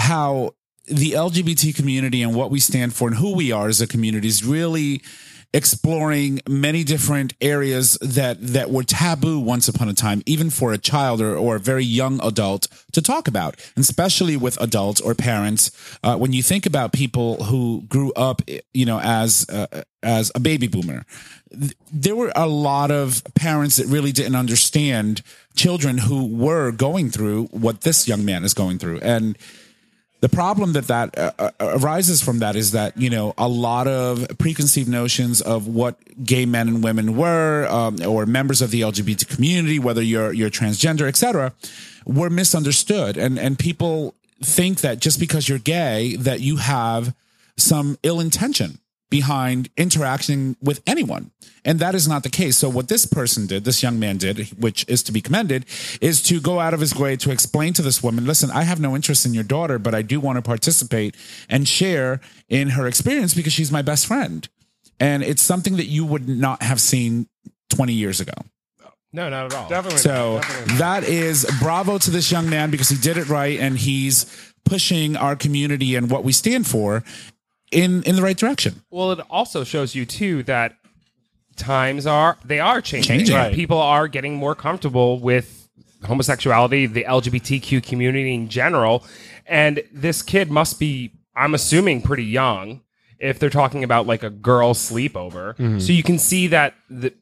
Speaker 4: the LGBT community and what we stand for and who we are as a community is really exploring many different areas that were taboo once upon a time, even for a child or a very young adult to talk about, and especially with adults or parents. When you think about people who grew up, you know, as a baby boomer, there were a lot of parents that really didn't understand children who were going through what this young man is going through. And the problem that arises from that is that, you know, a lot of preconceived notions of what gay men and women were, or members of the LGBT community, whether you're transgender, etc., were misunderstood. And people think that just because you're gay, that you have some ill intention behind interacting with anyone. And that is not the case. So what this person did, this young man did, which is to be commended, is to go out of his way to explain to this woman, listen, I have no interest in your daughter, but I do want to participate and share in her experience because she's my best friend. And it's something that you would not have seen 20 years ago.
Speaker 2: No, not at all.
Speaker 1: Definitely.
Speaker 4: So
Speaker 1: definitely.
Speaker 4: that is bravo to this young man because he did it right. And he's pushing our community and what we stand for in the right direction.
Speaker 2: Well, it also shows you too that times are changing.
Speaker 4: Changing.
Speaker 2: And
Speaker 1: Right.
Speaker 2: people are getting more comfortable with homosexuality, the LGBTQ community in general. And this kid must be, I'm assuming, pretty young if they're talking about like a girl sleepover. So you can see that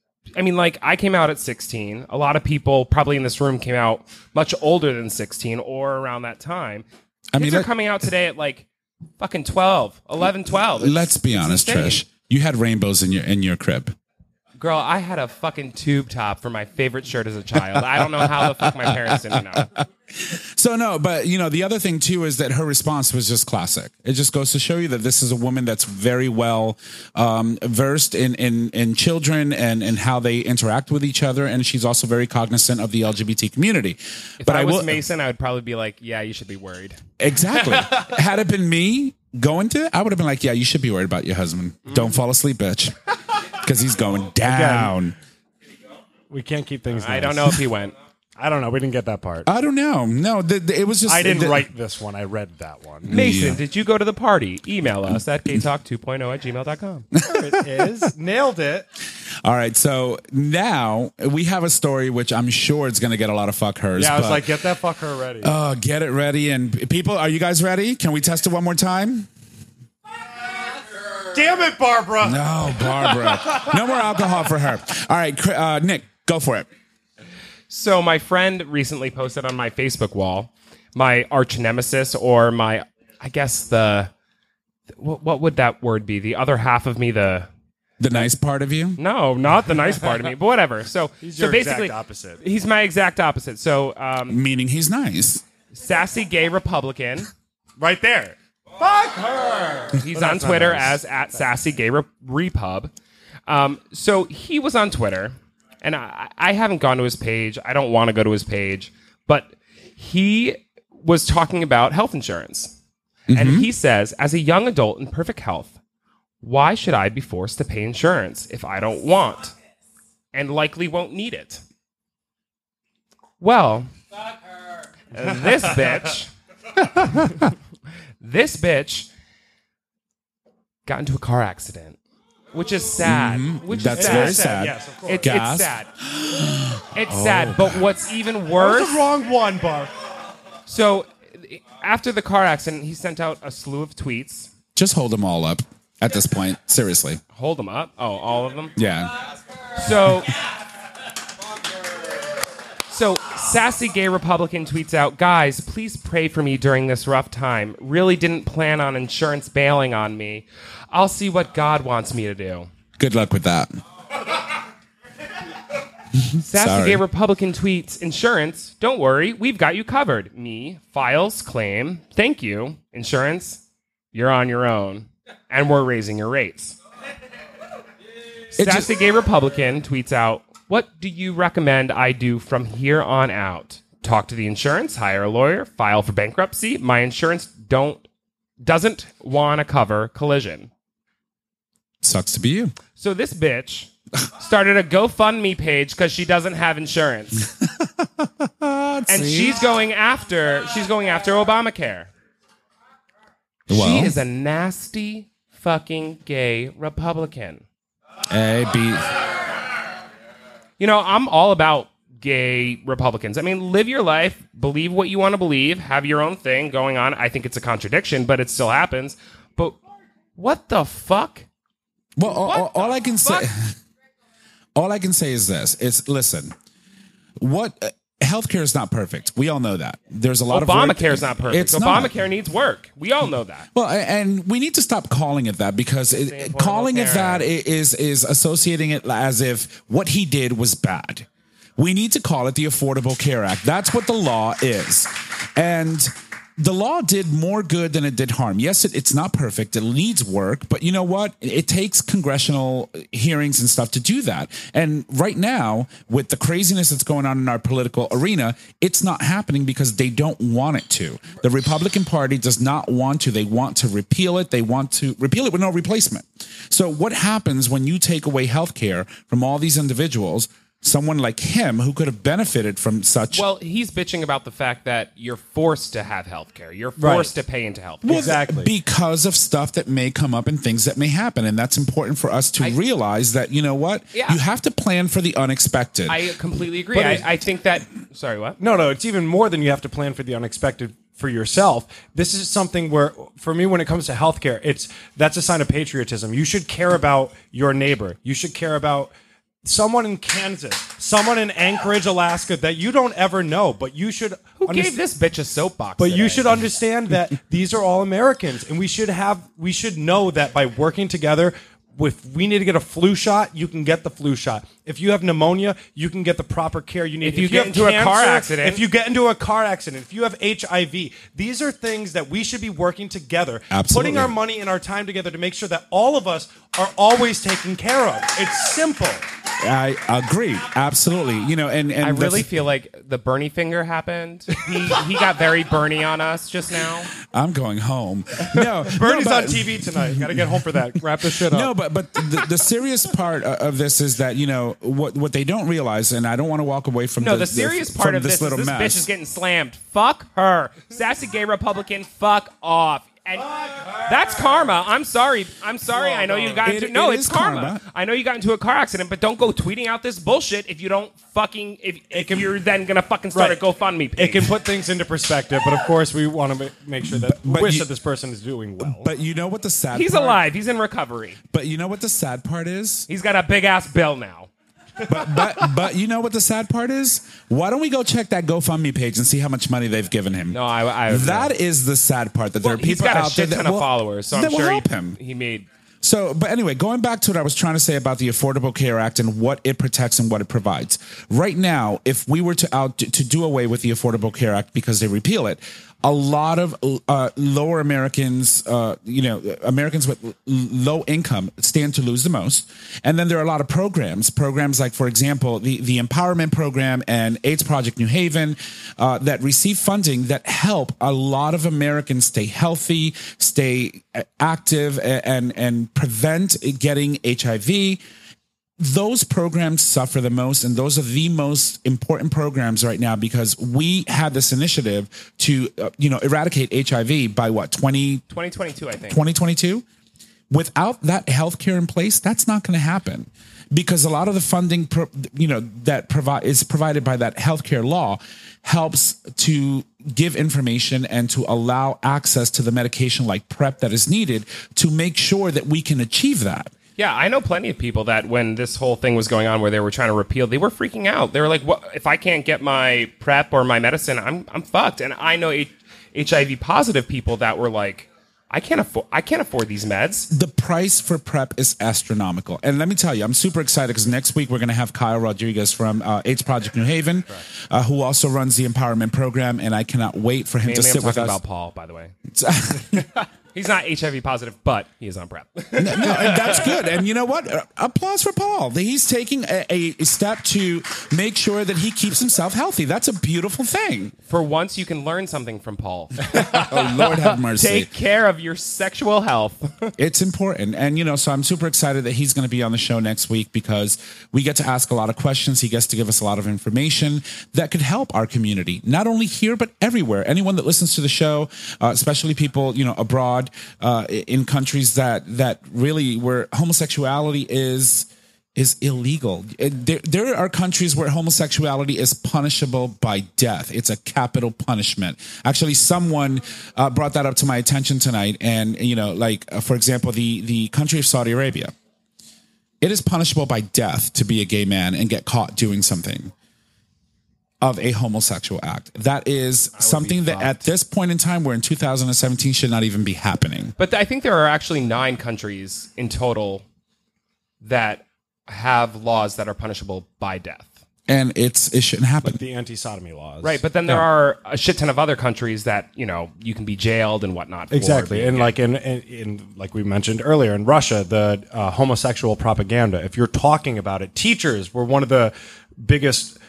Speaker 2: I came out at 16. A lot of people probably in this room came out much older than 16 or around that time. Kids are coming out today at like fucking 12, 11, 12.
Speaker 4: Let's be
Speaker 2: it's
Speaker 4: honest,
Speaker 2: insane.
Speaker 4: Trish. You had rainbows in your crib.
Speaker 2: Girl, I had a fucking tube top for my favorite shirt as a child. I don't know how the fuck my parents didn't know.
Speaker 4: So no, but you know, the other thing too is that her response was just classic. It just goes to show you that this is a woman that's very well versed in children and how they interact with each other, and she's also very cognizant of the LGBT community.
Speaker 2: If I was Mason, I would probably be like, yeah, you should be worried.
Speaker 4: Exactly. Had it been me going to it, I would have been like, yeah, you should be worried about your husband. Don't fall asleep, bitch. Because he's going down.
Speaker 1: We can't keep things nice.
Speaker 2: I don't know if he went.
Speaker 1: I don't know. We didn't get that part.
Speaker 4: I don't know. No, it was just...
Speaker 1: I didn't write this one. I read that one.
Speaker 2: Mason, did you go to the party? Email us at gaytalk2.0@gmail.com.
Speaker 1: There it is. Nailed it.
Speaker 4: All right, so now we have a story which I'm sure it's going to get a lot of fuck hers.
Speaker 1: Yeah, I was
Speaker 4: but-
Speaker 1: like, get that fucker ready.
Speaker 4: Get it ready. And people, are you guys ready? Can we test it one more time?
Speaker 1: Damn it, Barbara.
Speaker 4: No, Barbara. No more alcohol for her. All right, Nick, go for it.
Speaker 2: So my friend recently posted on my Facebook wall, my arch nemesis, or my, I guess what would that word be? The other half of me,
Speaker 4: The nice part of you?
Speaker 2: no, not the nice part of me, but whatever. So,
Speaker 1: He's
Speaker 2: so
Speaker 1: your
Speaker 2: basically,
Speaker 1: exact opposite.
Speaker 2: He's my exact opposite. So,
Speaker 4: Meaning he's nice.
Speaker 2: sassy gay Republican.
Speaker 1: Right there. Fuck her.
Speaker 2: He's
Speaker 1: Well,
Speaker 2: on
Speaker 1: that's not
Speaker 2: Twitter
Speaker 1: nice.
Speaker 2: as at sassy gay repub. So he was on Twitter, and I haven't gone to his page. I don't want to go to his page, but he was talking about health insurance. And he says, as a young adult in perfect health, why should I be forced to pay insurance if I don't want and likely won't need it? Well, this bitch, this bitch got into a car accident, which is sad. Which
Speaker 4: That's
Speaker 2: is sad.
Speaker 4: very sad.
Speaker 1: Yes, of course.
Speaker 2: It's
Speaker 4: Gas.
Speaker 2: sad. It's sad. But what's even worse?
Speaker 1: The wrong one, Barb.
Speaker 2: So after the car accident, he sent out a slew of tweets.
Speaker 4: Just hold them all up at this point. Seriously.
Speaker 2: Hold them up. Oh, all of them.
Speaker 4: Yeah.
Speaker 2: So sassy gay Republican tweets out, guys, please pray for me during this rough time. Really didn't plan on insurance bailing on me. I'll see what God wants me to do.
Speaker 4: Good luck with that.
Speaker 2: Sassy
Speaker 4: Sorry.
Speaker 2: gay Republican tweets, insurance, don't worry, we've got you covered. Me, files, claim, thank you. Insurance, you're on your own. And we're raising your rates. Sassy gay Republican tweets out, what do you recommend I do from here on out? talk to the insurance, hire a lawyer, file for bankruptcy. My insurance doesn't want to cover collision.
Speaker 4: Sucks to be you.
Speaker 2: So this bitch started a GoFundMe page because she doesn't have insurance. And she's going after Obamacare.
Speaker 4: Well.
Speaker 2: She is a nasty fucking gay Republican.
Speaker 4: A, B.
Speaker 2: You know, I'm all about gay Republicans. I mean, live your life, believe what you want to believe, have your own thing going on. I think it's a contradiction, but it still happens. But what the fuck?
Speaker 4: Well, all I can say, all I can say is this: listen, healthcare is not perfect. We all know that. There's a lot of
Speaker 2: Obamacare is not perfect.
Speaker 4: It's
Speaker 2: Obamacare
Speaker 4: not.
Speaker 2: needs work. We all know that.
Speaker 4: Well, and we need to stop calling it that because calling it that is associating it as if what he did was bad. We need to call it the Affordable Care Act. That's what the law is. And the law did more good than it did harm. Yes, it's not perfect. It needs work. But you know what? It takes congressional hearings and stuff to do that. And right now, with the craziness that's going on in our political arena, it's not happening because they don't want it to. The Republican Party does not want to. They want to repeal it. They want to repeal it with no replacement. So what happens when you take away health care from all these individuals? Someone like him who could have benefited from such.
Speaker 2: Well, he's bitching about the fact that you're forced to have health care. You're forced to pay into health care.
Speaker 4: Well,
Speaker 1: Exactly.
Speaker 4: because of stuff that may come up and things that may happen. And that's important for us to realize that, you know what?
Speaker 2: Yeah.
Speaker 4: You have to plan for the unexpected.
Speaker 2: I completely agree.
Speaker 1: But
Speaker 2: I think that... Sorry, what?
Speaker 1: No, it's even more than you have to plan for the unexpected for yourself. This is something where, for me, when it comes to healthcare, that's a sign of patriotism. You should care about your neighbor. You should care about someone in Kansas, someone in Anchorage, Alaska that you don't ever know, but you should.
Speaker 2: Who gave this bitch a soapbox?
Speaker 1: But you
Speaker 2: today?
Speaker 1: should understand that these are all Americans, and we should know that by working together. If we need to get a flu shot, you can get the flu shot. If you have pneumonia, you can get the proper care you need.
Speaker 2: If you get
Speaker 1: have
Speaker 2: into a car accident.
Speaker 1: if you get into a car accident, if you have HIV, these are things that we should be working together,
Speaker 4: Absolutely.
Speaker 1: putting our money and our time together to make sure that all of us are always taken care of. It's simple.
Speaker 4: I agree. Absolutely. You know, and
Speaker 2: I really
Speaker 4: that's-
Speaker 2: feel like the Bernie finger happened. He got very Bernie on us just now.
Speaker 4: I'm going home. No,
Speaker 1: Bernie's
Speaker 4: no,
Speaker 1: on
Speaker 4: but-
Speaker 1: TV tonight. You got to get home for that. Wrap this shit up.
Speaker 4: No, but the serious part of this is that, you know, what they don't realize, and I don't want to walk away from
Speaker 2: The serious part of this is
Speaker 4: little
Speaker 2: this
Speaker 4: mess.
Speaker 2: bitch is getting slammed. Fuck her. Sassy gay Republican, fuck off. And that's karma. I'm sorry. I know you got into
Speaker 4: It
Speaker 2: it's
Speaker 4: is
Speaker 2: karma.
Speaker 4: karma.
Speaker 2: I know you got into a car accident, but don't go tweeting out this bullshit if you don't fucking if you're then gonna fucking start
Speaker 1: Right.
Speaker 2: a GoFundMe page.
Speaker 1: It can put things into perspective, but of course we want to make sure that we
Speaker 4: But
Speaker 1: wish
Speaker 4: you-
Speaker 1: that this person is doing well.
Speaker 4: But you know what the sad
Speaker 2: He's
Speaker 4: part?
Speaker 2: alive. He's in recovery.
Speaker 4: But you know what the sad part is?
Speaker 2: He's got a big ass bill now.
Speaker 4: But you know what the sad part is? Why don't we go check that GoFundMe page and see how much money they've given him?
Speaker 2: No, I
Speaker 4: That is the sad part. That there are
Speaker 2: he's
Speaker 4: people
Speaker 2: got a
Speaker 4: out there
Speaker 2: shit
Speaker 4: that
Speaker 2: ton of
Speaker 4: will,
Speaker 2: followers, so I'm
Speaker 4: that will
Speaker 2: sure
Speaker 4: help him.
Speaker 2: he made.
Speaker 4: So, but anyway, going back to what I was trying to say about the Affordable Care Act and what it protects and what it provides. Right now, if we were to do away with the Affordable Care Act because they repeal it, a lot of lower Americans, Americans with low income stand to lose the most. And then there are a lot of programs like, for example, the Empowerment Program and AIDS Project New Haven that receive funding that help a lot of Americans stay healthy, stay active, and prevent getting HIV. Those programs suffer the most, and those are the most important programs right now because we had this initiative to, eradicate HIV by
Speaker 2: 2022, I think.
Speaker 4: 2022. Without that healthcare in place, that's not going to happen because a lot of the funding, that is provided by that healthcare law helps to give information and to allow access to the medication like PrEP that is needed to make sure that we can achieve that.
Speaker 2: Yeah, I know plenty of people that when this whole thing was going on where they were trying to repeal, they were freaking out. They were like, "What if I can't get my PrEP or my medicine? I'm fucked." And I know HIV positive people that were like, I can't afford these meds.
Speaker 4: The price for PrEP is astronomical. And let me tell you, I'm super excited because next week we're going to have Kyle Rodriguez from AIDS Project New Haven, who also runs the Empowerment Program. And I cannot wait for him to
Speaker 2: Mainly
Speaker 4: sit
Speaker 2: I'm
Speaker 4: with
Speaker 2: talking
Speaker 4: us.
Speaker 2: about Paul, by the way. He's not HIV positive, but he is on PrEP.
Speaker 4: No, and that's good. And you know what? Applause for Paul. He's taking a step to make sure that he keeps himself healthy. That's a beautiful thing.
Speaker 2: For once, you can learn something from Paul.
Speaker 4: Oh, Lord have mercy.
Speaker 2: Take care of your sexual health.
Speaker 4: It's important. And, so I'm super excited that he's going to be on the show next week because we get to ask a lot of questions. He gets to give us a lot of information that could help our community, not only here, but everywhere. Anyone that listens to the show, especially people, abroad, in countries that really where homosexuality is illegal. There are countries where homosexuality is punishable by death. It's a capital punishment. Actually, someone brought that up to my attention tonight. And, for example, the country of Saudi Arabia, it is punishable by death to be a gay man and get caught doing something of a homosexual act. That is something that at this point in time, we're in 2017, should not even be happening.
Speaker 2: But I think there are actually 9 countries in total that have laws that are punishable by death.
Speaker 4: And it shouldn't happen.
Speaker 1: Like the anti-sodomy laws.
Speaker 2: Right, but then there are a shit ton of other countries that, you can be jailed and whatnot.
Speaker 1: Exactly. And like in like we mentioned earlier, in Russia, the homosexual propaganda, if you're talking about it, teachers were one of the biggest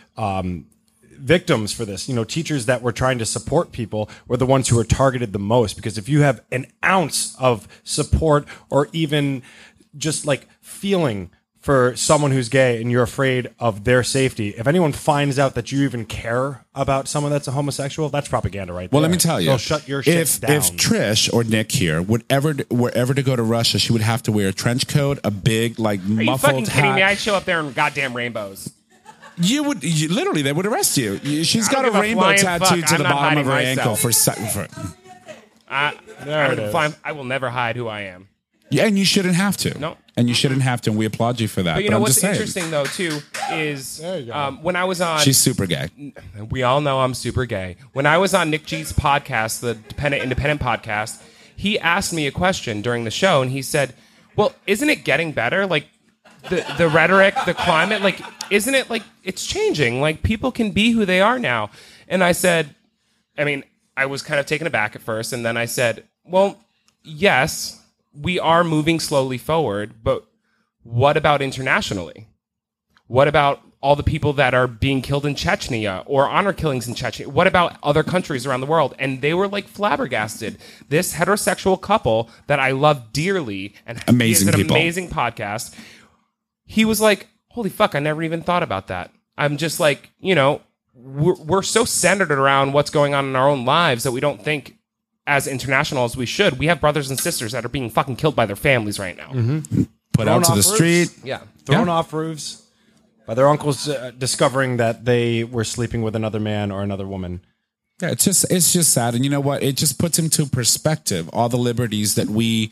Speaker 1: victims for this. Teachers that were trying to support people were the ones who were targeted the most, because if you have an ounce of support or even just like feeling for someone who's gay and you're afraid of their safety, if anyone finds out that you even care about someone that's a homosexual, that's propaganda right there.
Speaker 4: Well, let me tell you,
Speaker 1: they'll shut your shit down.
Speaker 4: If Trish or Nick here wherever to go to Russia, she would have to wear a trench coat, a big
Speaker 2: Are you
Speaker 4: muffled
Speaker 2: fucking kidding
Speaker 4: hat.
Speaker 2: me? I'd show up there in goddamn rainbows.
Speaker 4: Literally, they would arrest you. She's got a
Speaker 2: give a
Speaker 4: rainbow
Speaker 2: flying
Speaker 4: tattooed
Speaker 2: fuck.
Speaker 4: to
Speaker 2: I'm
Speaker 4: the
Speaker 2: not
Speaker 4: bottom of her
Speaker 2: hiding
Speaker 4: ankle
Speaker 2: myself.
Speaker 1: There it is.
Speaker 2: I will never hide who I am.
Speaker 4: Yeah, and you shouldn't have to.
Speaker 2: No.
Speaker 4: And you shouldn't have to, and we applaud you for that.
Speaker 2: But you know
Speaker 4: I'm
Speaker 2: what's
Speaker 4: just saying,
Speaker 2: interesting, though, too, is
Speaker 1: There you go.
Speaker 2: when I was on...
Speaker 4: she's super gay.
Speaker 2: We all know I'm super gay. When I was on Nick G's podcast, the Independent podcast, he asked me a question during the show, and he said, well, isn't it getting better? Like, the rhetoric, the climate, like, isn't it, like, it's changing? Like, people can be who they are now. And I said, I was kind of taken aback at first, and then I said, well, yes, we are moving slowly forward, but what about internationally? What about all the people that are being killed in Chechnya or honor killings in Chechnya? What about other countries around the world? And they were like flabbergasted. This heterosexual couple that I love dearly and
Speaker 4: Amazing
Speaker 2: is an
Speaker 4: people.
Speaker 2: amazing podcast, he was like, holy fuck, I never even thought about that. I'm just like, we're so centered around what's going on in our own lives that we don't think as international as we should. We have brothers and sisters that are being fucking killed by their families right now.
Speaker 1: Mm-hmm.
Speaker 4: Put out to the street.
Speaker 2: Yeah.
Speaker 1: Thrown off roofs by their uncles discovering that they were sleeping with another man or another woman.
Speaker 4: Yeah, it's just sad. And you know what? It just puts into perspective all the liberties that we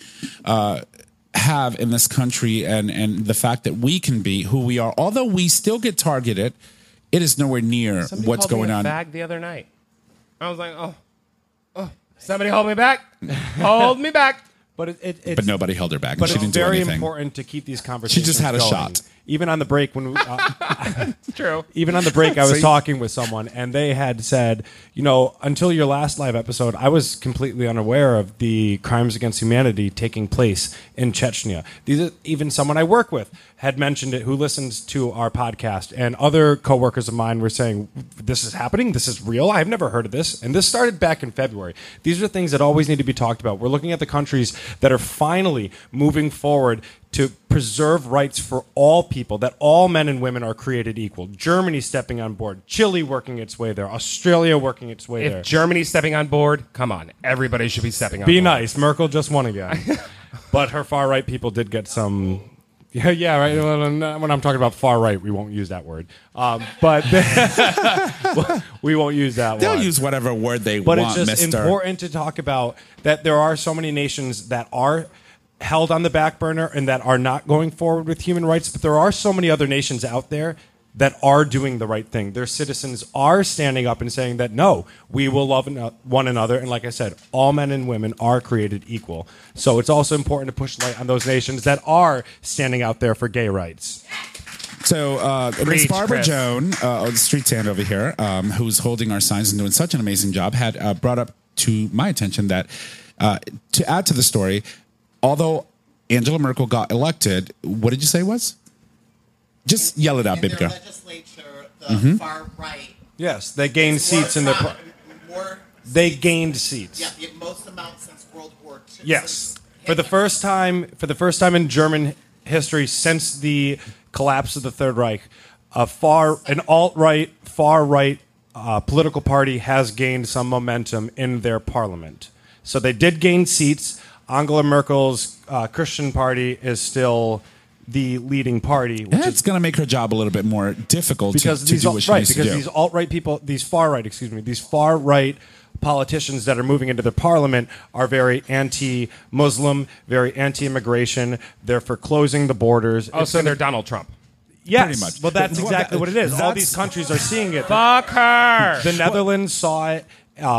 Speaker 4: have in this country and the fact that we can be who we are. Although we still get targeted, it is nowhere near
Speaker 2: Somebody
Speaker 4: what's
Speaker 2: called
Speaker 4: going
Speaker 2: me a
Speaker 4: on.
Speaker 2: fag the other night. I was like, oh, somebody hold me back. Hold me back.
Speaker 1: But it's
Speaker 4: But nobody held her back.
Speaker 1: But
Speaker 4: She
Speaker 1: it's
Speaker 4: didn't do
Speaker 1: very
Speaker 4: anything.
Speaker 1: important to keep these conversations.
Speaker 4: She just had a
Speaker 1: going.
Speaker 4: shot.
Speaker 1: Even on the break, when we,
Speaker 2: True.
Speaker 1: even on the break, I was
Speaker 4: See?
Speaker 1: talking with someone, and they had said, until your last live episode, I was completely unaware of the crimes against humanity taking place in Chechnya. Even someone I work with had mentioned it, who listens to our podcast, and other coworkers of mine were saying, "This is happening. This is real. I've never heard of this." And this started back in February. These are things that always need to be talked about. We're looking at the countries that are finally moving forward to preserve rights for all people, that all men and women are created equal. Germany stepping on board, Chile working its way there, Australia working its way there.
Speaker 2: If Germany's stepping on board, come on. Everybody should be stepping on
Speaker 1: Be
Speaker 2: board.
Speaker 1: nice. Merkel just won again. But her far right people did get some. Yeah, right. When I'm talking about far right, we won't use that word. But we won't use that
Speaker 4: They'll
Speaker 1: one.
Speaker 4: use whatever word they
Speaker 1: But
Speaker 4: want,
Speaker 1: it's just
Speaker 4: mister.
Speaker 1: important to talk about that there are so many nations that are held on the back burner and that are not going forward with human rights. But there are so many other nations out there that are doing the right thing. Their citizens are standing up and saying that, no, we will love one another. And like I said, all men and women are created equal. So it's also important to push light on those nations that are standing out there for gay rights.
Speaker 4: So, Miss
Speaker 2: Preach,
Speaker 4: Barbara
Speaker 2: Chris.
Speaker 4: Joan, the street hand over here, who's holding our signs and doing such an amazing job, had brought up to my attention that To add to the story, although Angela Merkel got elected, what did you say it was? Just yell it out,
Speaker 5: in
Speaker 4: baby
Speaker 5: their
Speaker 4: girl.
Speaker 5: legislature, the far right.
Speaker 1: Yes, they gained seats in their.
Speaker 5: More,
Speaker 1: They gained seats.
Speaker 5: yeah, the most amount since World War II.
Speaker 1: Yes,
Speaker 5: since
Speaker 1: for the
Speaker 5: Hitler.
Speaker 1: first time in German history since the collapse of the Third Reich, an alt-right, far-right political party has gained some momentum in their parliament. So they did gain seats. Angela Merkel's Christian party is still the leading party, which
Speaker 4: It's going to make her job a little bit more difficult
Speaker 1: because
Speaker 4: to do what she needs to do.
Speaker 1: these alt-right people, these far-right politicians that are moving into the parliament are very anti-Muslim, very anti-immigration. They're for closing the borders.
Speaker 2: Oh, so they're Donald Trump.
Speaker 1: Yes,
Speaker 4: Pretty much.
Speaker 1: well, that's
Speaker 4: Well,
Speaker 1: exactly what it is. All
Speaker 4: that's-
Speaker 1: these countries are seeing it.
Speaker 2: Fuck her.
Speaker 1: The Netherlands saw it.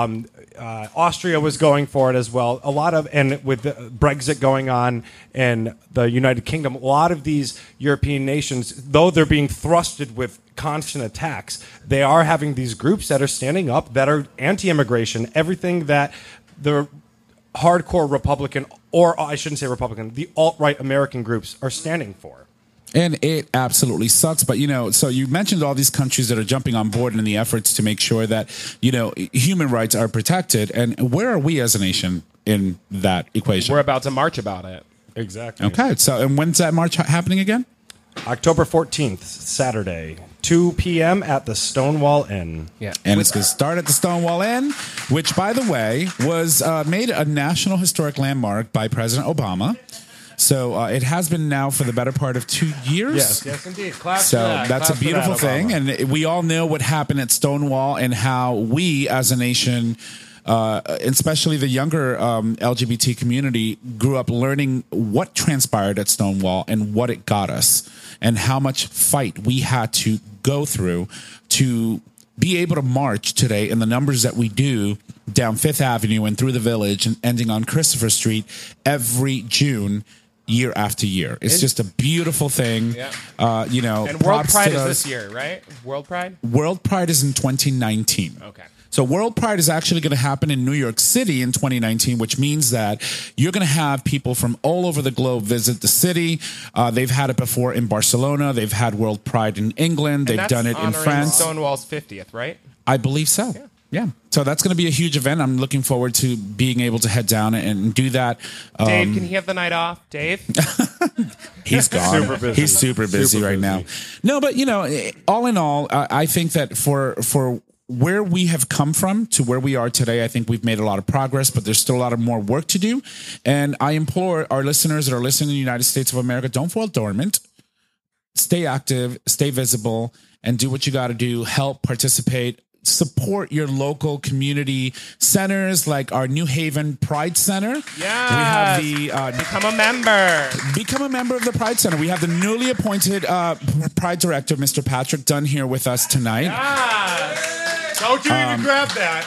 Speaker 1: Austria was going for it as well. And with Brexit going on in the United Kingdom, a lot of these European nations, though they're being thrusted with constant attacks, they are having these groups that are standing up, that are anti-immigration, everything that the hardcore Republican, or I shouldn't say Republican, the alt-right American groups are standing for.
Speaker 4: And it absolutely sucks. But, so you mentioned all these countries that are jumping on board in the efforts to make sure that, human rights are protected. And where are we as a nation in that equation?
Speaker 2: We're about to march about it.
Speaker 1: Exactly.
Speaker 4: Okay. So, and when's that march happening again?
Speaker 1: October 14th, Saturday, 2 p.m. at the Stonewall Inn.
Speaker 2: Yeah.
Speaker 4: And it's going to start at the Stonewall Inn, which, by the way, was made a National Historic Landmark by President Obama. So it has been now for the better part of 2 years.
Speaker 1: Yes, indeed. Clap
Speaker 4: So
Speaker 1: for that.
Speaker 4: that's a
Speaker 1: Clap for
Speaker 4: beautiful
Speaker 1: that,
Speaker 4: thing.
Speaker 1: Obama.
Speaker 4: And we all know what happened at Stonewall and how we as a nation, especially the younger LGBT community, grew up learning what transpired at Stonewall and what it got us and how much fight we had to go through to be able to march today in the numbers that we do down Fifth Avenue and through the Village and ending on Christopher Street every June, year after year. It's just a beautiful thing.
Speaker 2: Yeah.
Speaker 4: And
Speaker 2: World Pride is this year, right? World Pride?
Speaker 4: World Pride is in 2019.
Speaker 2: Okay.
Speaker 4: So World Pride is actually going to happen in New York City in 2019, which means that you're going to have people from all over the globe visit the city. They've had it before in Barcelona. They've had World Pride in England. They've done it in France.
Speaker 2: Stonewall's 50th, right?
Speaker 4: I believe so. Yeah. So that's going to be a huge event. I'm looking forward to being able to head down and do that.
Speaker 2: Dave, can he have the night off? Dave?
Speaker 4: He's gone.
Speaker 1: Super busy.
Speaker 4: He's super busy right now. No, but all in all, I think that for where we have come from to where we are today, I think we've made a lot of progress, but there's still a lot of more work to do. And I implore our listeners that are listening in the United States of America, don't fall dormant. Stay active, stay visible, and do what you got to do. Help, participate. Support your local community centers like our New Haven Pride Center.
Speaker 2: Yeah.
Speaker 4: We have the
Speaker 2: Become a member.
Speaker 4: Become a member of the Pride Center. We have the newly appointed Pride Director, Mr. Patrick Dunn, here with us tonight.
Speaker 2: Yes.
Speaker 1: Don't you even grab that.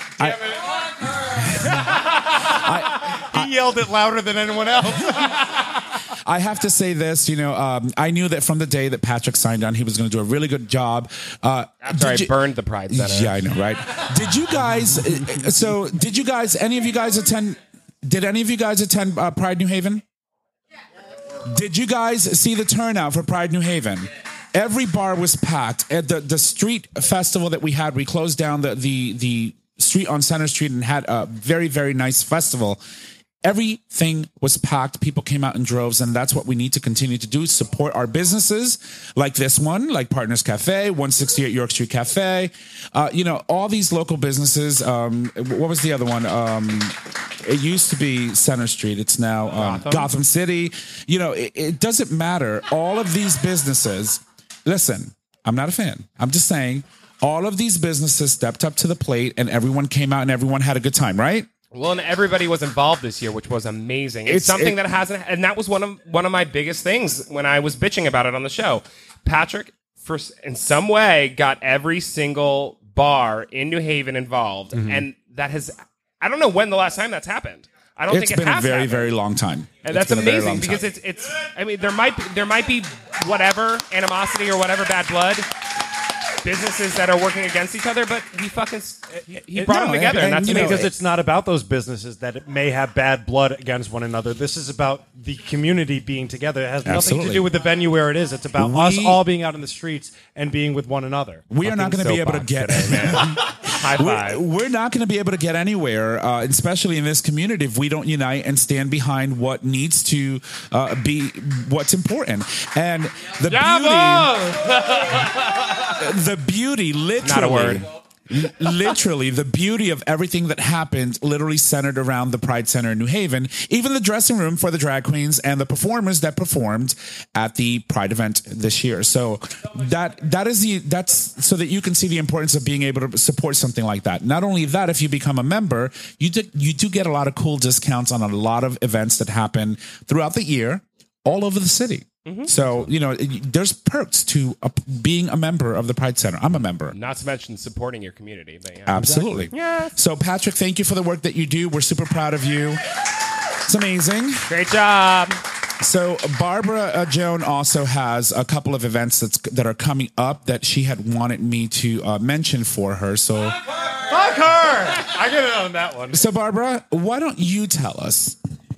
Speaker 1: Damn it. He yelled it louder than anyone else.
Speaker 4: I have to say this, I knew that from the day that Patrick signed on, he was going to do a really good job.
Speaker 2: After I burned the Pride Center.
Speaker 4: Yeah, I know, right? Did you guys any of you guys attend Pride New Haven? Did you guys see the turnout for Pride New Haven? Every bar was packed. At the street festival that we had, we closed down the street on Center Street and had a very, very nice festival. Everything was packed. People came out in droves, and that's what we need to continue to do. Support our businesses like this one, like Partners Cafe, 168 York Street Cafe. All these local businesses. What was the other one? It used to be Center Street. It's now Gotham City. It doesn't matter. All of these businesses, listen, I'm not a fan. I'm just saying all of these businesses stepped up to the plate, and everyone came out and everyone had a good time, right?
Speaker 2: Well, and everybody was involved this year, which was amazing. It's something that hasn't, and that was one of my biggest things when I was bitching about it on the show. Patrick, in some way, got every single bar in New Haven involved, and that has, I don't know when the last time that's happened. I don't think it has happened.
Speaker 4: It's been a very, very long time.
Speaker 2: And that's amazing because it's. I mean, there might be whatever animosity or whatever bad blood. businesses that are working against each other, but he brought them together, and that's amazing.
Speaker 1: Because it's not about those businesses that it may have bad blood against one another. This is about the community being together. It has nothing
Speaker 4: Absolutely.
Speaker 1: to do with the venue where it is. It's about us all being out in the streets and being with one another.
Speaker 4: We are not going to be able to get
Speaker 2: High five.
Speaker 4: We're not going to be able to get anywhere, especially in this community, if we don't unite and stand behind what needs to be what's important. And the beauty, literally,
Speaker 2: Not a word.
Speaker 4: Literally, the beauty of everything that happened literally centered around the Pride Center in New Haven, even the dressing room for the drag queens and the performers that performed at the Pride event this year. So that's so that you can see the importance of being able to support something like that. Not only that, if you become a member, you do get a lot of cool discounts on a lot of events that happen throughout the year all over the city. Mm-hmm. So, there's perks to being a member of the Pride Center. I'm a member.
Speaker 2: Not to mention supporting your community. But yeah.
Speaker 4: Absolutely.
Speaker 2: Exactly. Yes.
Speaker 4: So, Patrick, thank you for the work that you do. We're super proud of you. It's amazing.
Speaker 2: Great job.
Speaker 4: So, Barbara Joan also has a couple of events that are coming up that she had wanted me to mention for her. So,
Speaker 1: Fuck her! I get it on that one.
Speaker 4: So, Barbara, why don't you tell us?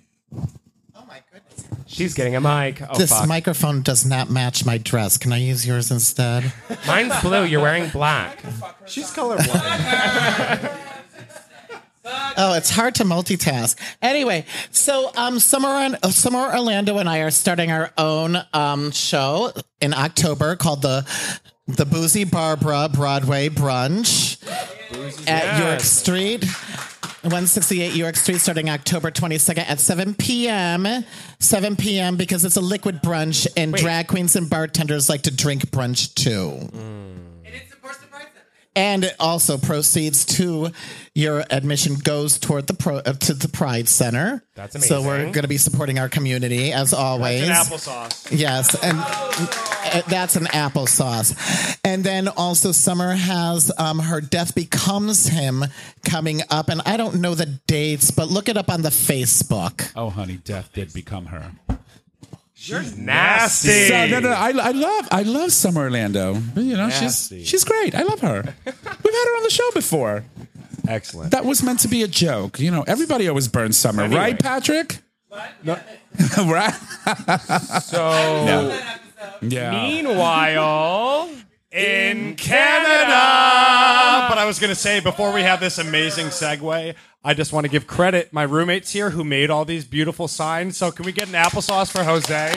Speaker 2: She's getting a mic. Oh,
Speaker 8: this
Speaker 2: fuck.
Speaker 8: microphone does not match my dress. Can I use yours instead?
Speaker 2: Mine's blue. You're wearing black.
Speaker 1: She's colorblind.
Speaker 8: Oh, it's hard to multitask. Anyway, so Summer Orlando and I are starting our own show in October called the Boozy Barbara Broadway Brunch at York Street. 168 York Street, starting October 22nd at 7 p.m. 7 p.m. because it's a liquid brunch, and drag queens and bartenders like to drink brunch too.
Speaker 5: And it supports the Pride Center.
Speaker 8: And it also proceeds to your admission goes toward to the Pride Center.
Speaker 2: That's amazing.
Speaker 8: So we're going to be supporting our community as always.
Speaker 1: That's an applesauce.
Speaker 8: Yes, and that's an applesauce. And then also Summer has her Death Becomes Him coming up, and I don't know the dates, but look it up on the Facebook.
Speaker 4: Oh, honey, death did become her.
Speaker 2: She's nasty.
Speaker 4: So, no, I love Summer Orlando. She's great. I love her. We've had her on the show before.
Speaker 1: Excellent.
Speaker 4: That was meant to be a joke. Everybody always burns Summer,
Speaker 2: Anyway.
Speaker 4: right, Patrick?
Speaker 1: No.
Speaker 4: Right?
Speaker 2: So,
Speaker 4: Yeah.
Speaker 2: meanwhile, in Canada.
Speaker 1: But I was going to say, before we have this amazing segue, I just want to give credit my roommates here who made all these beautiful signs. So can we get an applesauce for Jose?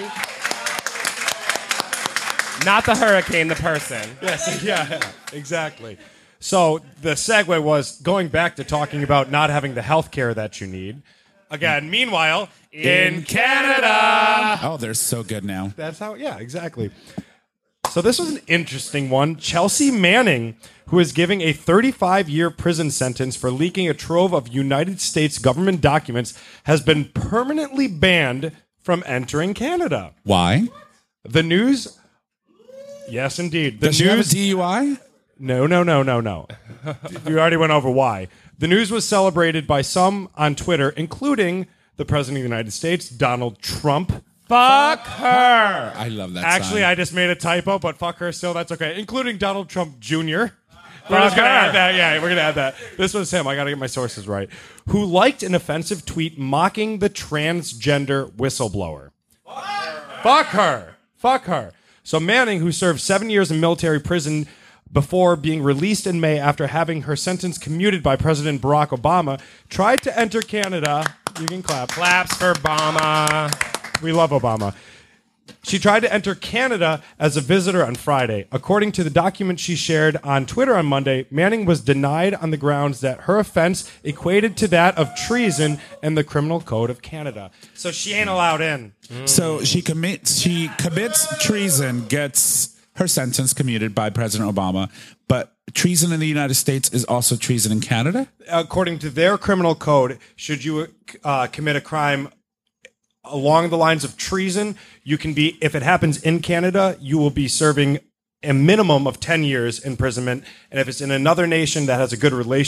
Speaker 2: Not the hurricane, the person.
Speaker 1: Yes, yeah, exactly. So the segue was going back to talking about not having the health care that you need. Again, meanwhile, in Canada.
Speaker 4: Oh, they're so good now.
Speaker 1: That's how, yeah, exactly. So this was an interesting one. Chelsea Manning, who is giving a 35-year prison sentence for leaking a trove of United States government documents, has been permanently banned from entering Canada.
Speaker 4: Why?
Speaker 1: The news... Yes, indeed. The
Speaker 4: Does she have a DUI?
Speaker 1: No. We already went over why. The news was celebrated by some on Twitter, including the President of the United States, Donald Trump. Fuck her.
Speaker 4: I love that
Speaker 1: Actually,
Speaker 4: sign.
Speaker 1: I just made a typo, but fuck her still. That's okay. Including Donald Trump Jr. We're just going to add that. Yeah, we're going to add that. This was him. I got to get my sources right. Who liked an offensive tweet mocking the transgender whistleblower. Fuck her. Fuck her. So Manning, who served 7 years in military prison before being released in May after having her sentence commuted by President Barack Obama, tried to enter Canada. You can clap.
Speaker 2: Claps for Obama.
Speaker 1: We love Obama. She tried to enter Canada as a visitor on Friday. According to the document she shared on Twitter on Monday, Manning was denied on the grounds that her offense equated to that of treason in the Criminal Code of Canada. So she ain't allowed in.
Speaker 4: So she commits treason, gets her sentence commuted by President Obama, but treason in the United States is also treason in Canada?
Speaker 1: According to their criminal code, should you commit a crime along the lines of treason, you can be, if it happens in Canada, you will be serving a minimum of 10 years imprisonment. And if it's in another nation that has a good relation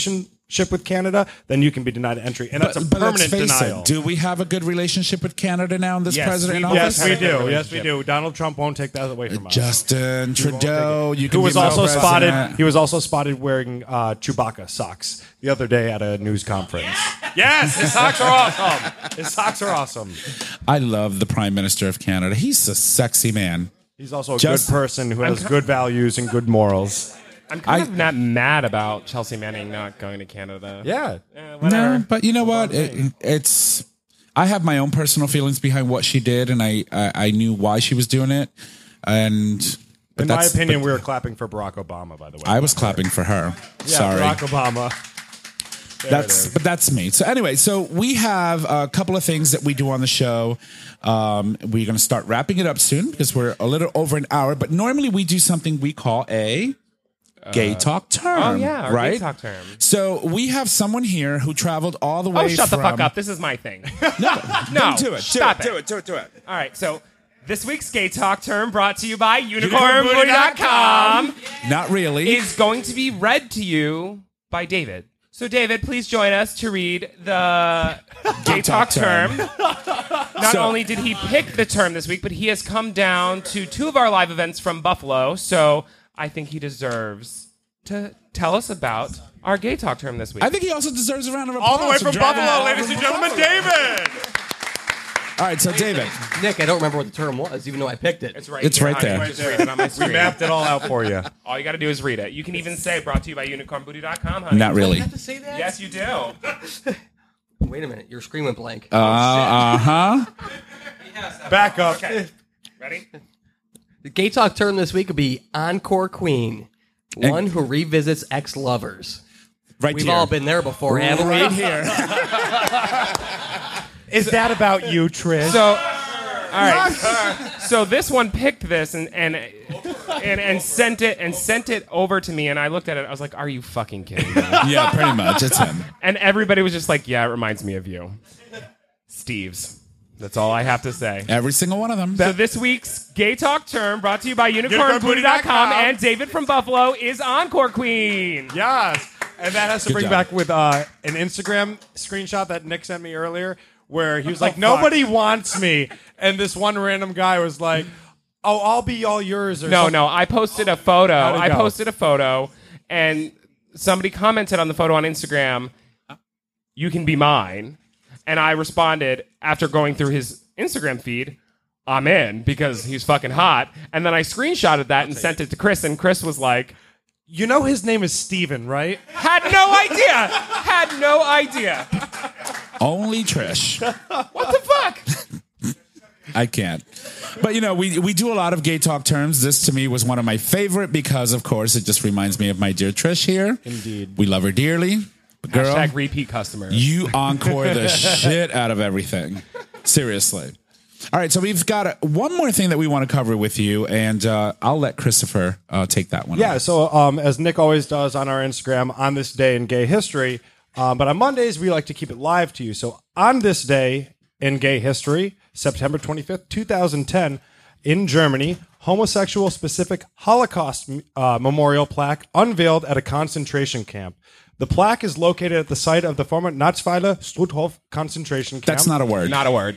Speaker 1: with Canada, then you can be denied entry, and that's a permanent denial.
Speaker 4: Do we have a good relationship with Canada now in this
Speaker 2: Yes,
Speaker 4: president?
Speaker 2: we-
Speaker 4: office?
Speaker 1: Yes, we
Speaker 2: Have a good
Speaker 1: do. Yes, we
Speaker 2: relationship.
Speaker 1: do. Donald Trump won't take that away from us.
Speaker 4: Justin Trudeau, you can
Speaker 1: Who was
Speaker 4: be my
Speaker 1: also
Speaker 4: president.
Speaker 1: spotted? He was also spotted wearing Chewbacca socks the other day at a news conference. Yes, his socks are awesome. His socks are awesome.
Speaker 4: I love the Prime Minister of Canada. He's a sexy man.
Speaker 1: He's also a
Speaker 4: Just-
Speaker 1: good person who has good values and good morals.
Speaker 2: I'm kind of not mad about Chelsea Manning not going to Canada.
Speaker 1: Yeah.
Speaker 2: Whatever.
Speaker 4: No, but you know what? It's. I have my own personal feelings behind what she did, and I knew why she was doing it. And but
Speaker 1: In my
Speaker 4: that's-
Speaker 1: opinion,
Speaker 4: but
Speaker 1: we were clapping for Barack Obama, by the way.
Speaker 4: I was clapping for her.
Speaker 1: Yeah,
Speaker 4: Sorry.
Speaker 1: Barack Obama.
Speaker 4: But that's me. So anyway, so we have a couple of things that we do on the show. We're going to start wrapping it up soon because we're a little over an hour. But normally we do something we call a gay talk term.
Speaker 2: Oh yeah, our
Speaker 4: right.
Speaker 2: gay talk term.
Speaker 4: So we have someone here who traveled all the way.
Speaker 2: Oh, shut the
Speaker 4: from-
Speaker 2: fuck up. This is my thing.
Speaker 4: No,
Speaker 2: No,
Speaker 4: do it.
Speaker 2: stop
Speaker 4: do
Speaker 2: it.
Speaker 4: it. Do it. Do it.
Speaker 2: All right, so this week's gay talk term brought to you by UnicornBooty.com
Speaker 4: Not really.
Speaker 2: is going to be read to you by David. So, David, please join us to read the gay talk term. Not
Speaker 4: So-
Speaker 2: only did he pick the term this week, but he has come down to 2 of our live events from Buffalo. So, I think he deserves to tell us about our gay talk term this week.
Speaker 4: I think he also deserves a round of applause.
Speaker 1: All the way
Speaker 4: for
Speaker 1: from
Speaker 4: driving
Speaker 1: Buffalo,
Speaker 4: all
Speaker 1: ladies
Speaker 4: over
Speaker 1: and gentlemen,
Speaker 4: Buffalo.
Speaker 1: David.
Speaker 4: All right, so David,
Speaker 5: Nick, I don't remember what the term was, even though I picked it.
Speaker 2: It's right
Speaker 4: It's
Speaker 2: here.
Speaker 4: right there.
Speaker 2: Just read it on my
Speaker 1: We
Speaker 2: screen.
Speaker 1: mapped it all out for you.
Speaker 2: All you got to do is read it. You can even say brought to you by UnicornBooty.com, honey.
Speaker 4: not really.
Speaker 5: I have to say that?
Speaker 2: Yes, you do.
Speaker 5: Wait a minute, your screen went blank.
Speaker 4: Huh.
Speaker 1: Back up.
Speaker 2: Ready?
Speaker 5: The gay talk term this week would be Encore Queen, one who revisits ex-lovers.
Speaker 4: Right
Speaker 5: We've
Speaker 4: here.
Speaker 5: all been there before, haven't we?
Speaker 4: right here.
Speaker 1: Is that about you, Trish?
Speaker 2: So, all right. So this one picked this and sent it over to me, and I looked at it. I was like, "Are you fucking kidding me?"
Speaker 4: Yeah, pretty much. It's him.
Speaker 2: And everybody was just like, "Yeah, it reminds me of you, Steve's." That's all I have to say.
Speaker 4: Every single one of them.
Speaker 2: So this week's gay talk term brought to you by UnicornBooty.com and David from Buffalo is Encore Queen.
Speaker 1: Yes. And that has to
Speaker 4: Good
Speaker 1: bring
Speaker 4: job.
Speaker 1: back with an Instagram screenshot that Nick sent me earlier where he was like, nobody wants me. And this one random guy was like, oh, I'll be all yours. Or something.
Speaker 2: No, I posted a photo.
Speaker 1: How'd it
Speaker 2: I
Speaker 1: go?
Speaker 2: posted a photo, and somebody commented on the photo on Instagram, "You can be mine." And I responded after going through his Instagram feed, "I'm in," because he's fucking hot. And then I screenshotted that and sent it to Chris, and Chris was like,
Speaker 1: You know his name is Steven, right?
Speaker 2: "Had no idea. Had no idea.
Speaker 4: Only Trish.
Speaker 2: What the fuck?"
Speaker 4: I can't. But, you know, we do a lot of gay talk terms. This, to me, was one of my favorite because, of course, it just reminds me of my dear Trish here.
Speaker 1: Indeed.
Speaker 4: We love her dearly. But girl,
Speaker 2: Hashtag repeat customer.
Speaker 4: you encore the shit out of everything. Seriously. All right, so we've got one more thing that we want to cover with you, and I'll let Christopher take that one.
Speaker 1: Yeah,
Speaker 4: away.
Speaker 1: so as Nick always does on our Instagram, on this day in gay history, but on Mondays, we like to keep it live to you. So on this day in gay history, September 25th, 2010, in Germany, homosexual-specific Holocaust memorial plaque unveiled at a concentration camp. The plaque is located at the site of the former Natzweiler Struthof concentration camp.
Speaker 4: That's not a word.
Speaker 2: Not a word.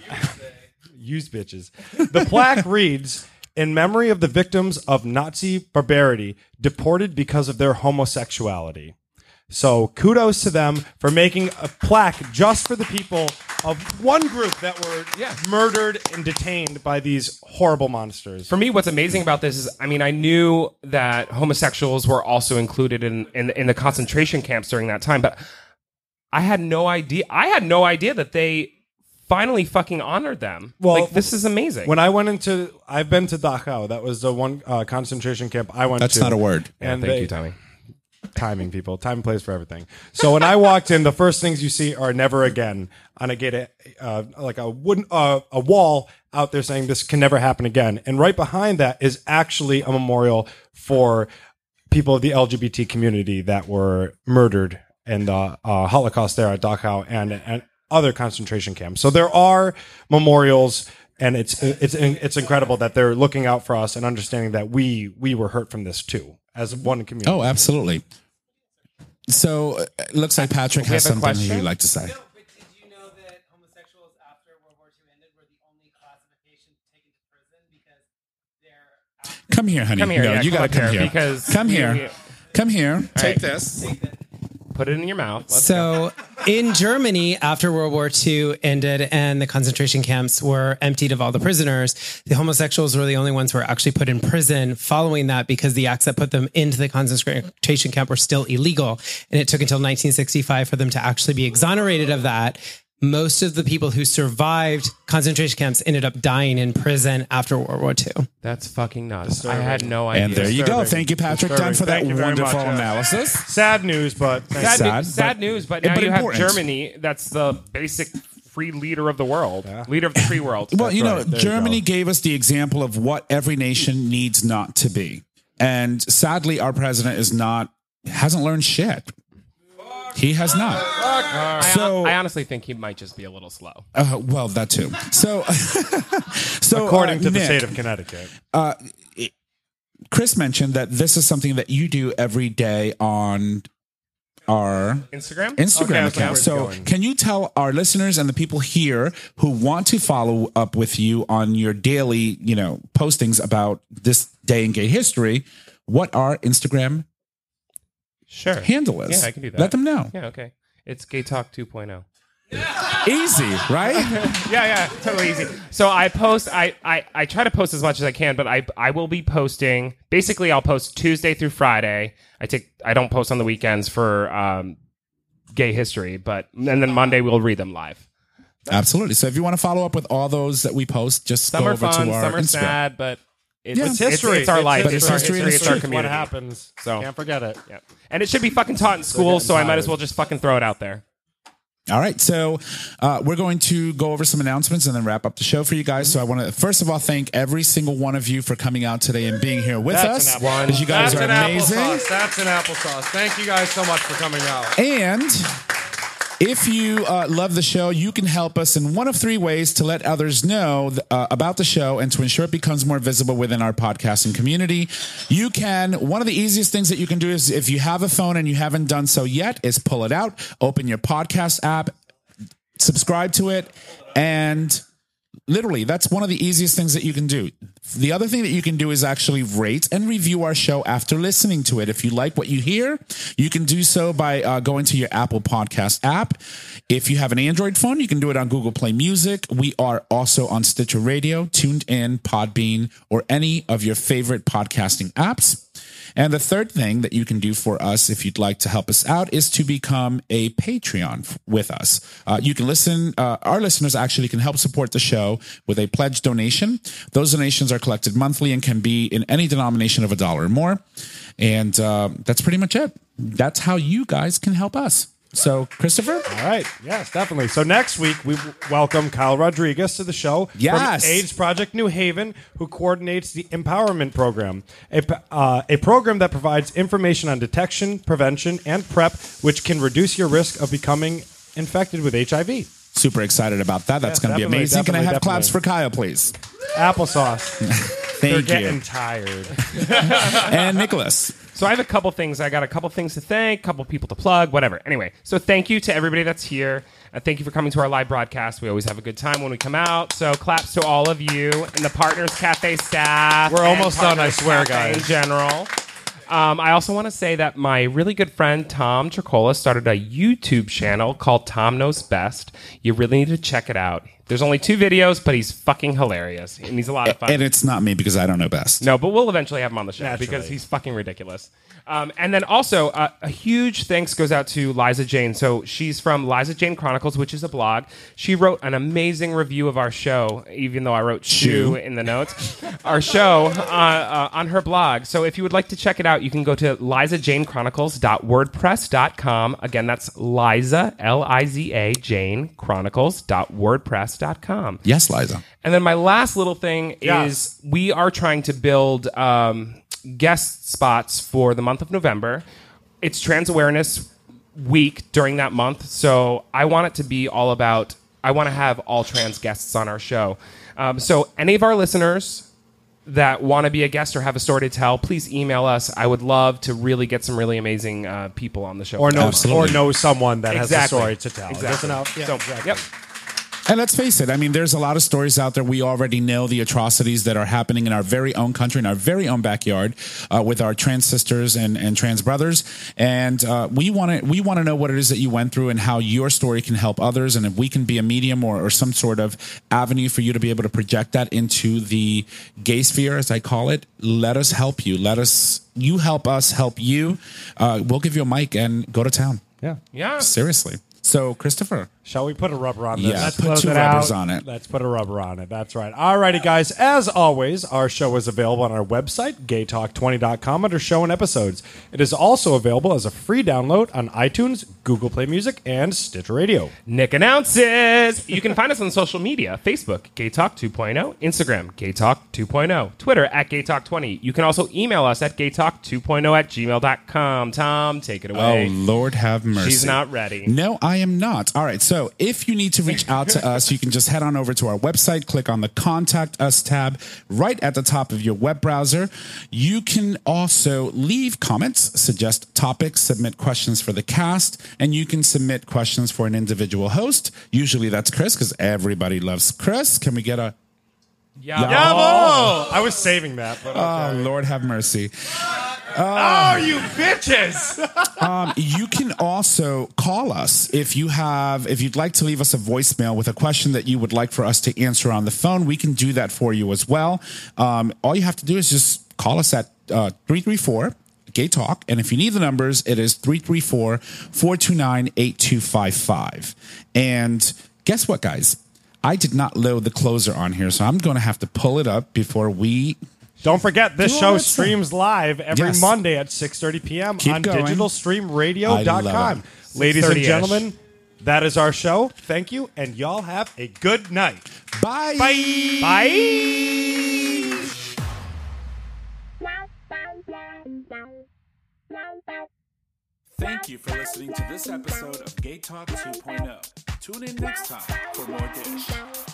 Speaker 1: Use bitches. The plaque reads, in memory of the victims of Nazi barbarity deported because of their homosexuality. So kudos to them for making a plaque just for the people of one group that were murdered and detained by these horrible monsters.
Speaker 2: For me, what's amazing about this is, I mean, I knew that homosexuals were also included in the concentration camps during that time, but I had no idea. I had no idea that they finally fucking honored them.
Speaker 1: Well,
Speaker 2: like, this is amazing.
Speaker 1: When I went into, I've been to Dachau. That was the one concentration camp I went
Speaker 4: That's
Speaker 1: to.
Speaker 4: not a word.
Speaker 1: And
Speaker 2: Thank you, Tommy.
Speaker 1: Timing, people. Time and place for everything. So when I walked in, the first things you see are "never again" on a gate, like a wooden a wall out there saying this can never happen again. And right behind that is actually a memorial for people of the LGBT community that were murdered in the Holocaust there at Dachau and other concentration camps. So there are memorials. And it's incredible that they're looking out for us and understanding that we were hurt from this too, as one community.
Speaker 4: Oh, absolutely. So it looks like Patrick has
Speaker 2: have a
Speaker 4: something
Speaker 2: question?
Speaker 4: he'd like to say.
Speaker 9: But did you know that homosexuals after World War II ended were the only classification taken to prison because they're
Speaker 4: Come here, honey.
Speaker 2: Come here,
Speaker 4: No,
Speaker 2: yeah,
Speaker 4: you got to come here.
Speaker 2: because
Speaker 4: Come here.
Speaker 2: you-
Speaker 4: Come here. Take
Speaker 2: right.
Speaker 4: this.
Speaker 2: Put it in your mouth. Let's go.
Speaker 9: So in Germany, after World War II ended and the concentration camps were emptied of all the prisoners, the homosexuals were the only ones who were actually put in prison following that because the acts that put them into the concentration camp were still illegal. And it took until 1965 for them to actually be exonerated of that. Most of the people who survived concentration camps ended up dying in prison after World War II.
Speaker 2: That's fucking nuts. I had no idea.
Speaker 4: And there you go.
Speaker 1: Disturbing.
Speaker 4: Thank you, Patrick Dunn, for that
Speaker 1: Thank you very
Speaker 4: wonderful
Speaker 1: much,
Speaker 4: analysis.
Speaker 1: Sad news, but
Speaker 2: Sad news, but now
Speaker 4: but
Speaker 2: you
Speaker 4: important.
Speaker 2: have Germany. That's the basic free leader of the world, leader of the free world.
Speaker 4: Well, you know,
Speaker 1: right. There you
Speaker 4: Germany
Speaker 1: go.
Speaker 4: gave us the example of what every nation needs not to be. And sadly, our president hasn't learned shit. He has not.
Speaker 2: I honestly think he might just be a little slow.
Speaker 4: Well, that too. So,
Speaker 1: according to the
Speaker 4: Nick,
Speaker 1: state of Connecticut.
Speaker 4: Chris mentioned that this is something that you do every day on our
Speaker 2: Instagram?
Speaker 1: Okay,
Speaker 4: account.
Speaker 1: where's it
Speaker 4: So,
Speaker 1: going?
Speaker 4: can you tell our listeners and the people here who want to follow up with you on your daily, postings about this day in gay history, what our Instagram
Speaker 2: Sure.
Speaker 4: handle is?
Speaker 2: Yeah, I can do that.
Speaker 4: Let them know.
Speaker 2: Yeah, okay. It's Gay Talk 2.0.
Speaker 4: Easy, right?
Speaker 2: Yeah, totally easy. So I post, I try to post as much as I can, but I will be posting, basically I'll post Tuesday through Friday. I don't post on the weekends for gay history, and then Monday we'll read them live.
Speaker 4: Absolutely. So if you want to follow up with all those that we post, just
Speaker 2: Some
Speaker 4: go
Speaker 2: are
Speaker 4: over
Speaker 2: fun,
Speaker 4: to our
Speaker 2: some are
Speaker 4: Instagram.
Speaker 2: sad, but
Speaker 4: Yeah.
Speaker 2: it's
Speaker 1: History.
Speaker 2: It's our life.
Speaker 4: But it's history,
Speaker 2: It's our
Speaker 4: it's
Speaker 2: community.
Speaker 1: What happens.
Speaker 2: So-
Speaker 1: Can't forget it.
Speaker 2: Yeah. And it should be fucking taught in school, so I might as
Speaker 1: tired.
Speaker 2: well just fucking throw it out there.
Speaker 4: All right. So we're going to go over some announcements and then wrap up the show for you guys. So I want to, first of all, thank every single one of you for coming out today and being here with
Speaker 1: That's
Speaker 4: us.
Speaker 1: an apple-
Speaker 4: Because you guys
Speaker 1: That's
Speaker 4: are
Speaker 1: an
Speaker 4: amazing.
Speaker 1: applesauce. That's an applesauce. Thank you guys so much for coming out.
Speaker 4: And if you love the show, you can help us in one of three ways to let others know about the show and to ensure it becomes more visible within our podcasting community. You can, one of the easiest things that you can do is if you have a phone and you haven't done so yet, is pull it out, open your podcast app, subscribe to it, and literally, that's one of the easiest things that you can do. The other thing that you can do is actually rate and review our show after listening to it. If you like what you hear, you can do so by going to your Apple Podcast app. If you have an Android phone, you can do it on Google Play Music. We are also on Stitcher Radio, Tuned In, Podbean, or any of your favorite podcasting apps. And the third thing that you can do for us, if you'd like to help us out, is to become a Patreon with us. You can listen. Our listeners actually can help support the show with a pledge donation. Those donations are collected monthly and can be in any denomination of $1 or more. And that's pretty much it. That's how you guys can help us. So, Christopher?
Speaker 1: All right. Yes, definitely. So next week, we welcome Kyle Rodriguez to the show
Speaker 4: Yes.
Speaker 1: from AIDS Project New Haven, who coordinates the Empowerment Program, a program that provides information on detection, prevention, and PrEP, which can reduce your risk of becoming infected with HIV.
Speaker 4: Super excited about that. That's
Speaker 1: Yes,
Speaker 4: going to be
Speaker 1: definitely,
Speaker 4: amazing. Can I have
Speaker 1: definitely.
Speaker 4: claps for Kyle, please?
Speaker 1: Applesauce. They're
Speaker 4: Thank
Speaker 1: getting
Speaker 4: you.
Speaker 1: tired.
Speaker 4: And Nicholas.
Speaker 2: So I have a couple things. I got a couple things to thank, a couple people to plug, whatever. Anyway, so thank you to everybody that's here. Thank you for coming to our live broadcast. We always have a good time when we come out. So claps to all of you and the Partners Cafe staff.
Speaker 1: We're
Speaker 2: and
Speaker 1: almost done, I
Speaker 2: Partners
Speaker 1: swear,
Speaker 2: Cafe
Speaker 1: guys.
Speaker 2: In general. I also want to say that my really good friend Tom Tricola started a YouTube channel called Tom Knows Best. You really need to check it out. There's only 2 videos, but he's fucking hilarious. And he's a lot of fun.
Speaker 4: And it's not me because I don't know best.
Speaker 2: No, but we'll eventually have him on the show
Speaker 1: Naturally.
Speaker 2: because he's fucking ridiculous. And then also, a huge thanks goes out to Liza Jane. So she's from Liza Jane Chronicles, which is a blog. She wrote an amazing review of our show, even though I wrote shoe in the notes. Our show on her blog. So if you would like to check it out, you can go to lizajanechronicles.wordpress.com. Again, that's Liza, Liza, Jane Chronicles.wordpress.com.
Speaker 4: Yes, Liza.
Speaker 2: And then my last little thing is we are trying to build guest spots for the month of November. It's Trans Awareness Week during that month, so I want it to be all about, I want to have all trans guests on our show. So any of our listeners that want to be a guest or have a story to tell, please email us. I would love to really get some really amazing people on the show.
Speaker 1: Or know someone that has a
Speaker 2: Exactly.
Speaker 1: story to tell.
Speaker 2: Exactly.
Speaker 1: So,
Speaker 2: Yep.
Speaker 4: And let's face it, I mean, there's a lot of stories out there. We already know the atrocities that are happening in our very own country, in our very own backyard, with our trans sisters and trans brothers. And we want to know what it is that you went through and how your story can help others. And if we can be a medium or some sort of avenue for you to be able to project that into the gay sphere, as I call it, let us help you. You help us help you. We'll give you a mic and go to town.
Speaker 2: Yeah.
Speaker 4: Seriously. So, Christopher.
Speaker 1: Shall we put a rubber on this?
Speaker 4: Yeah,
Speaker 1: Let's
Speaker 4: put
Speaker 1: close
Speaker 4: 2
Speaker 1: it
Speaker 4: rubbers
Speaker 1: out.
Speaker 4: on it.
Speaker 1: Let's put a rubber on it. That's right. Alrighty, guys. As always, our show is available on our website, gaytalk20.com, under show and episodes. It is also available as a free download on iTunes, Google Play Music, and Stitcher Radio.
Speaker 2: Nick announces. You can find us on social media: Facebook, Gay Talk 2.0, Instagram, Gay Talk 2.0, Twitter at Gay Talk 20. You can also email us at gaytalk2.0@gmail.com. Tom, take it away.
Speaker 4: Oh, Lord have mercy.
Speaker 2: She's not ready.
Speaker 4: No, I am not. All right. So if you need to reach out to us, you can just head on over to our website, click on the Contact Us tab right at the top of your web browser. You can also leave comments, suggest topics, submit questions for the cast, and you can submit questions for an individual host. Usually that's Chris, because everybody loves Chris. Can we get a...
Speaker 1: I was saving that. But
Speaker 4: Oh, Lord have mercy.
Speaker 1: Oh, you bitches!
Speaker 4: You can also call us if you'd like to leave us a voicemail with a question that you would like for us to answer on the phone. We can do that for you as well. All you have to do is just call us at 334 Gay Talk, and if you need the numbers, it is 334-429-8255. And guess what, guys? I did not load the closer on here, so I'm going to have to pull it up before we...
Speaker 1: Don't forget, this
Speaker 4: Do all
Speaker 1: show
Speaker 4: that stuff.
Speaker 1: streams live every
Speaker 4: Yes.
Speaker 1: Monday at 6:30 p.m.
Speaker 4: Keep
Speaker 1: on
Speaker 4: going.
Speaker 1: digitalstreamradio.com.
Speaker 4: I love it.
Speaker 1: Ladies and
Speaker 2: 6:30-ish.
Speaker 1: gentlemen, that is our show. Thank you, and y'all have a good night.
Speaker 4: Bye!
Speaker 1: Bye!
Speaker 2: Bye!
Speaker 3: Thank you for listening to this episode of Gay Talk 2.0. Tune in next time for more dish.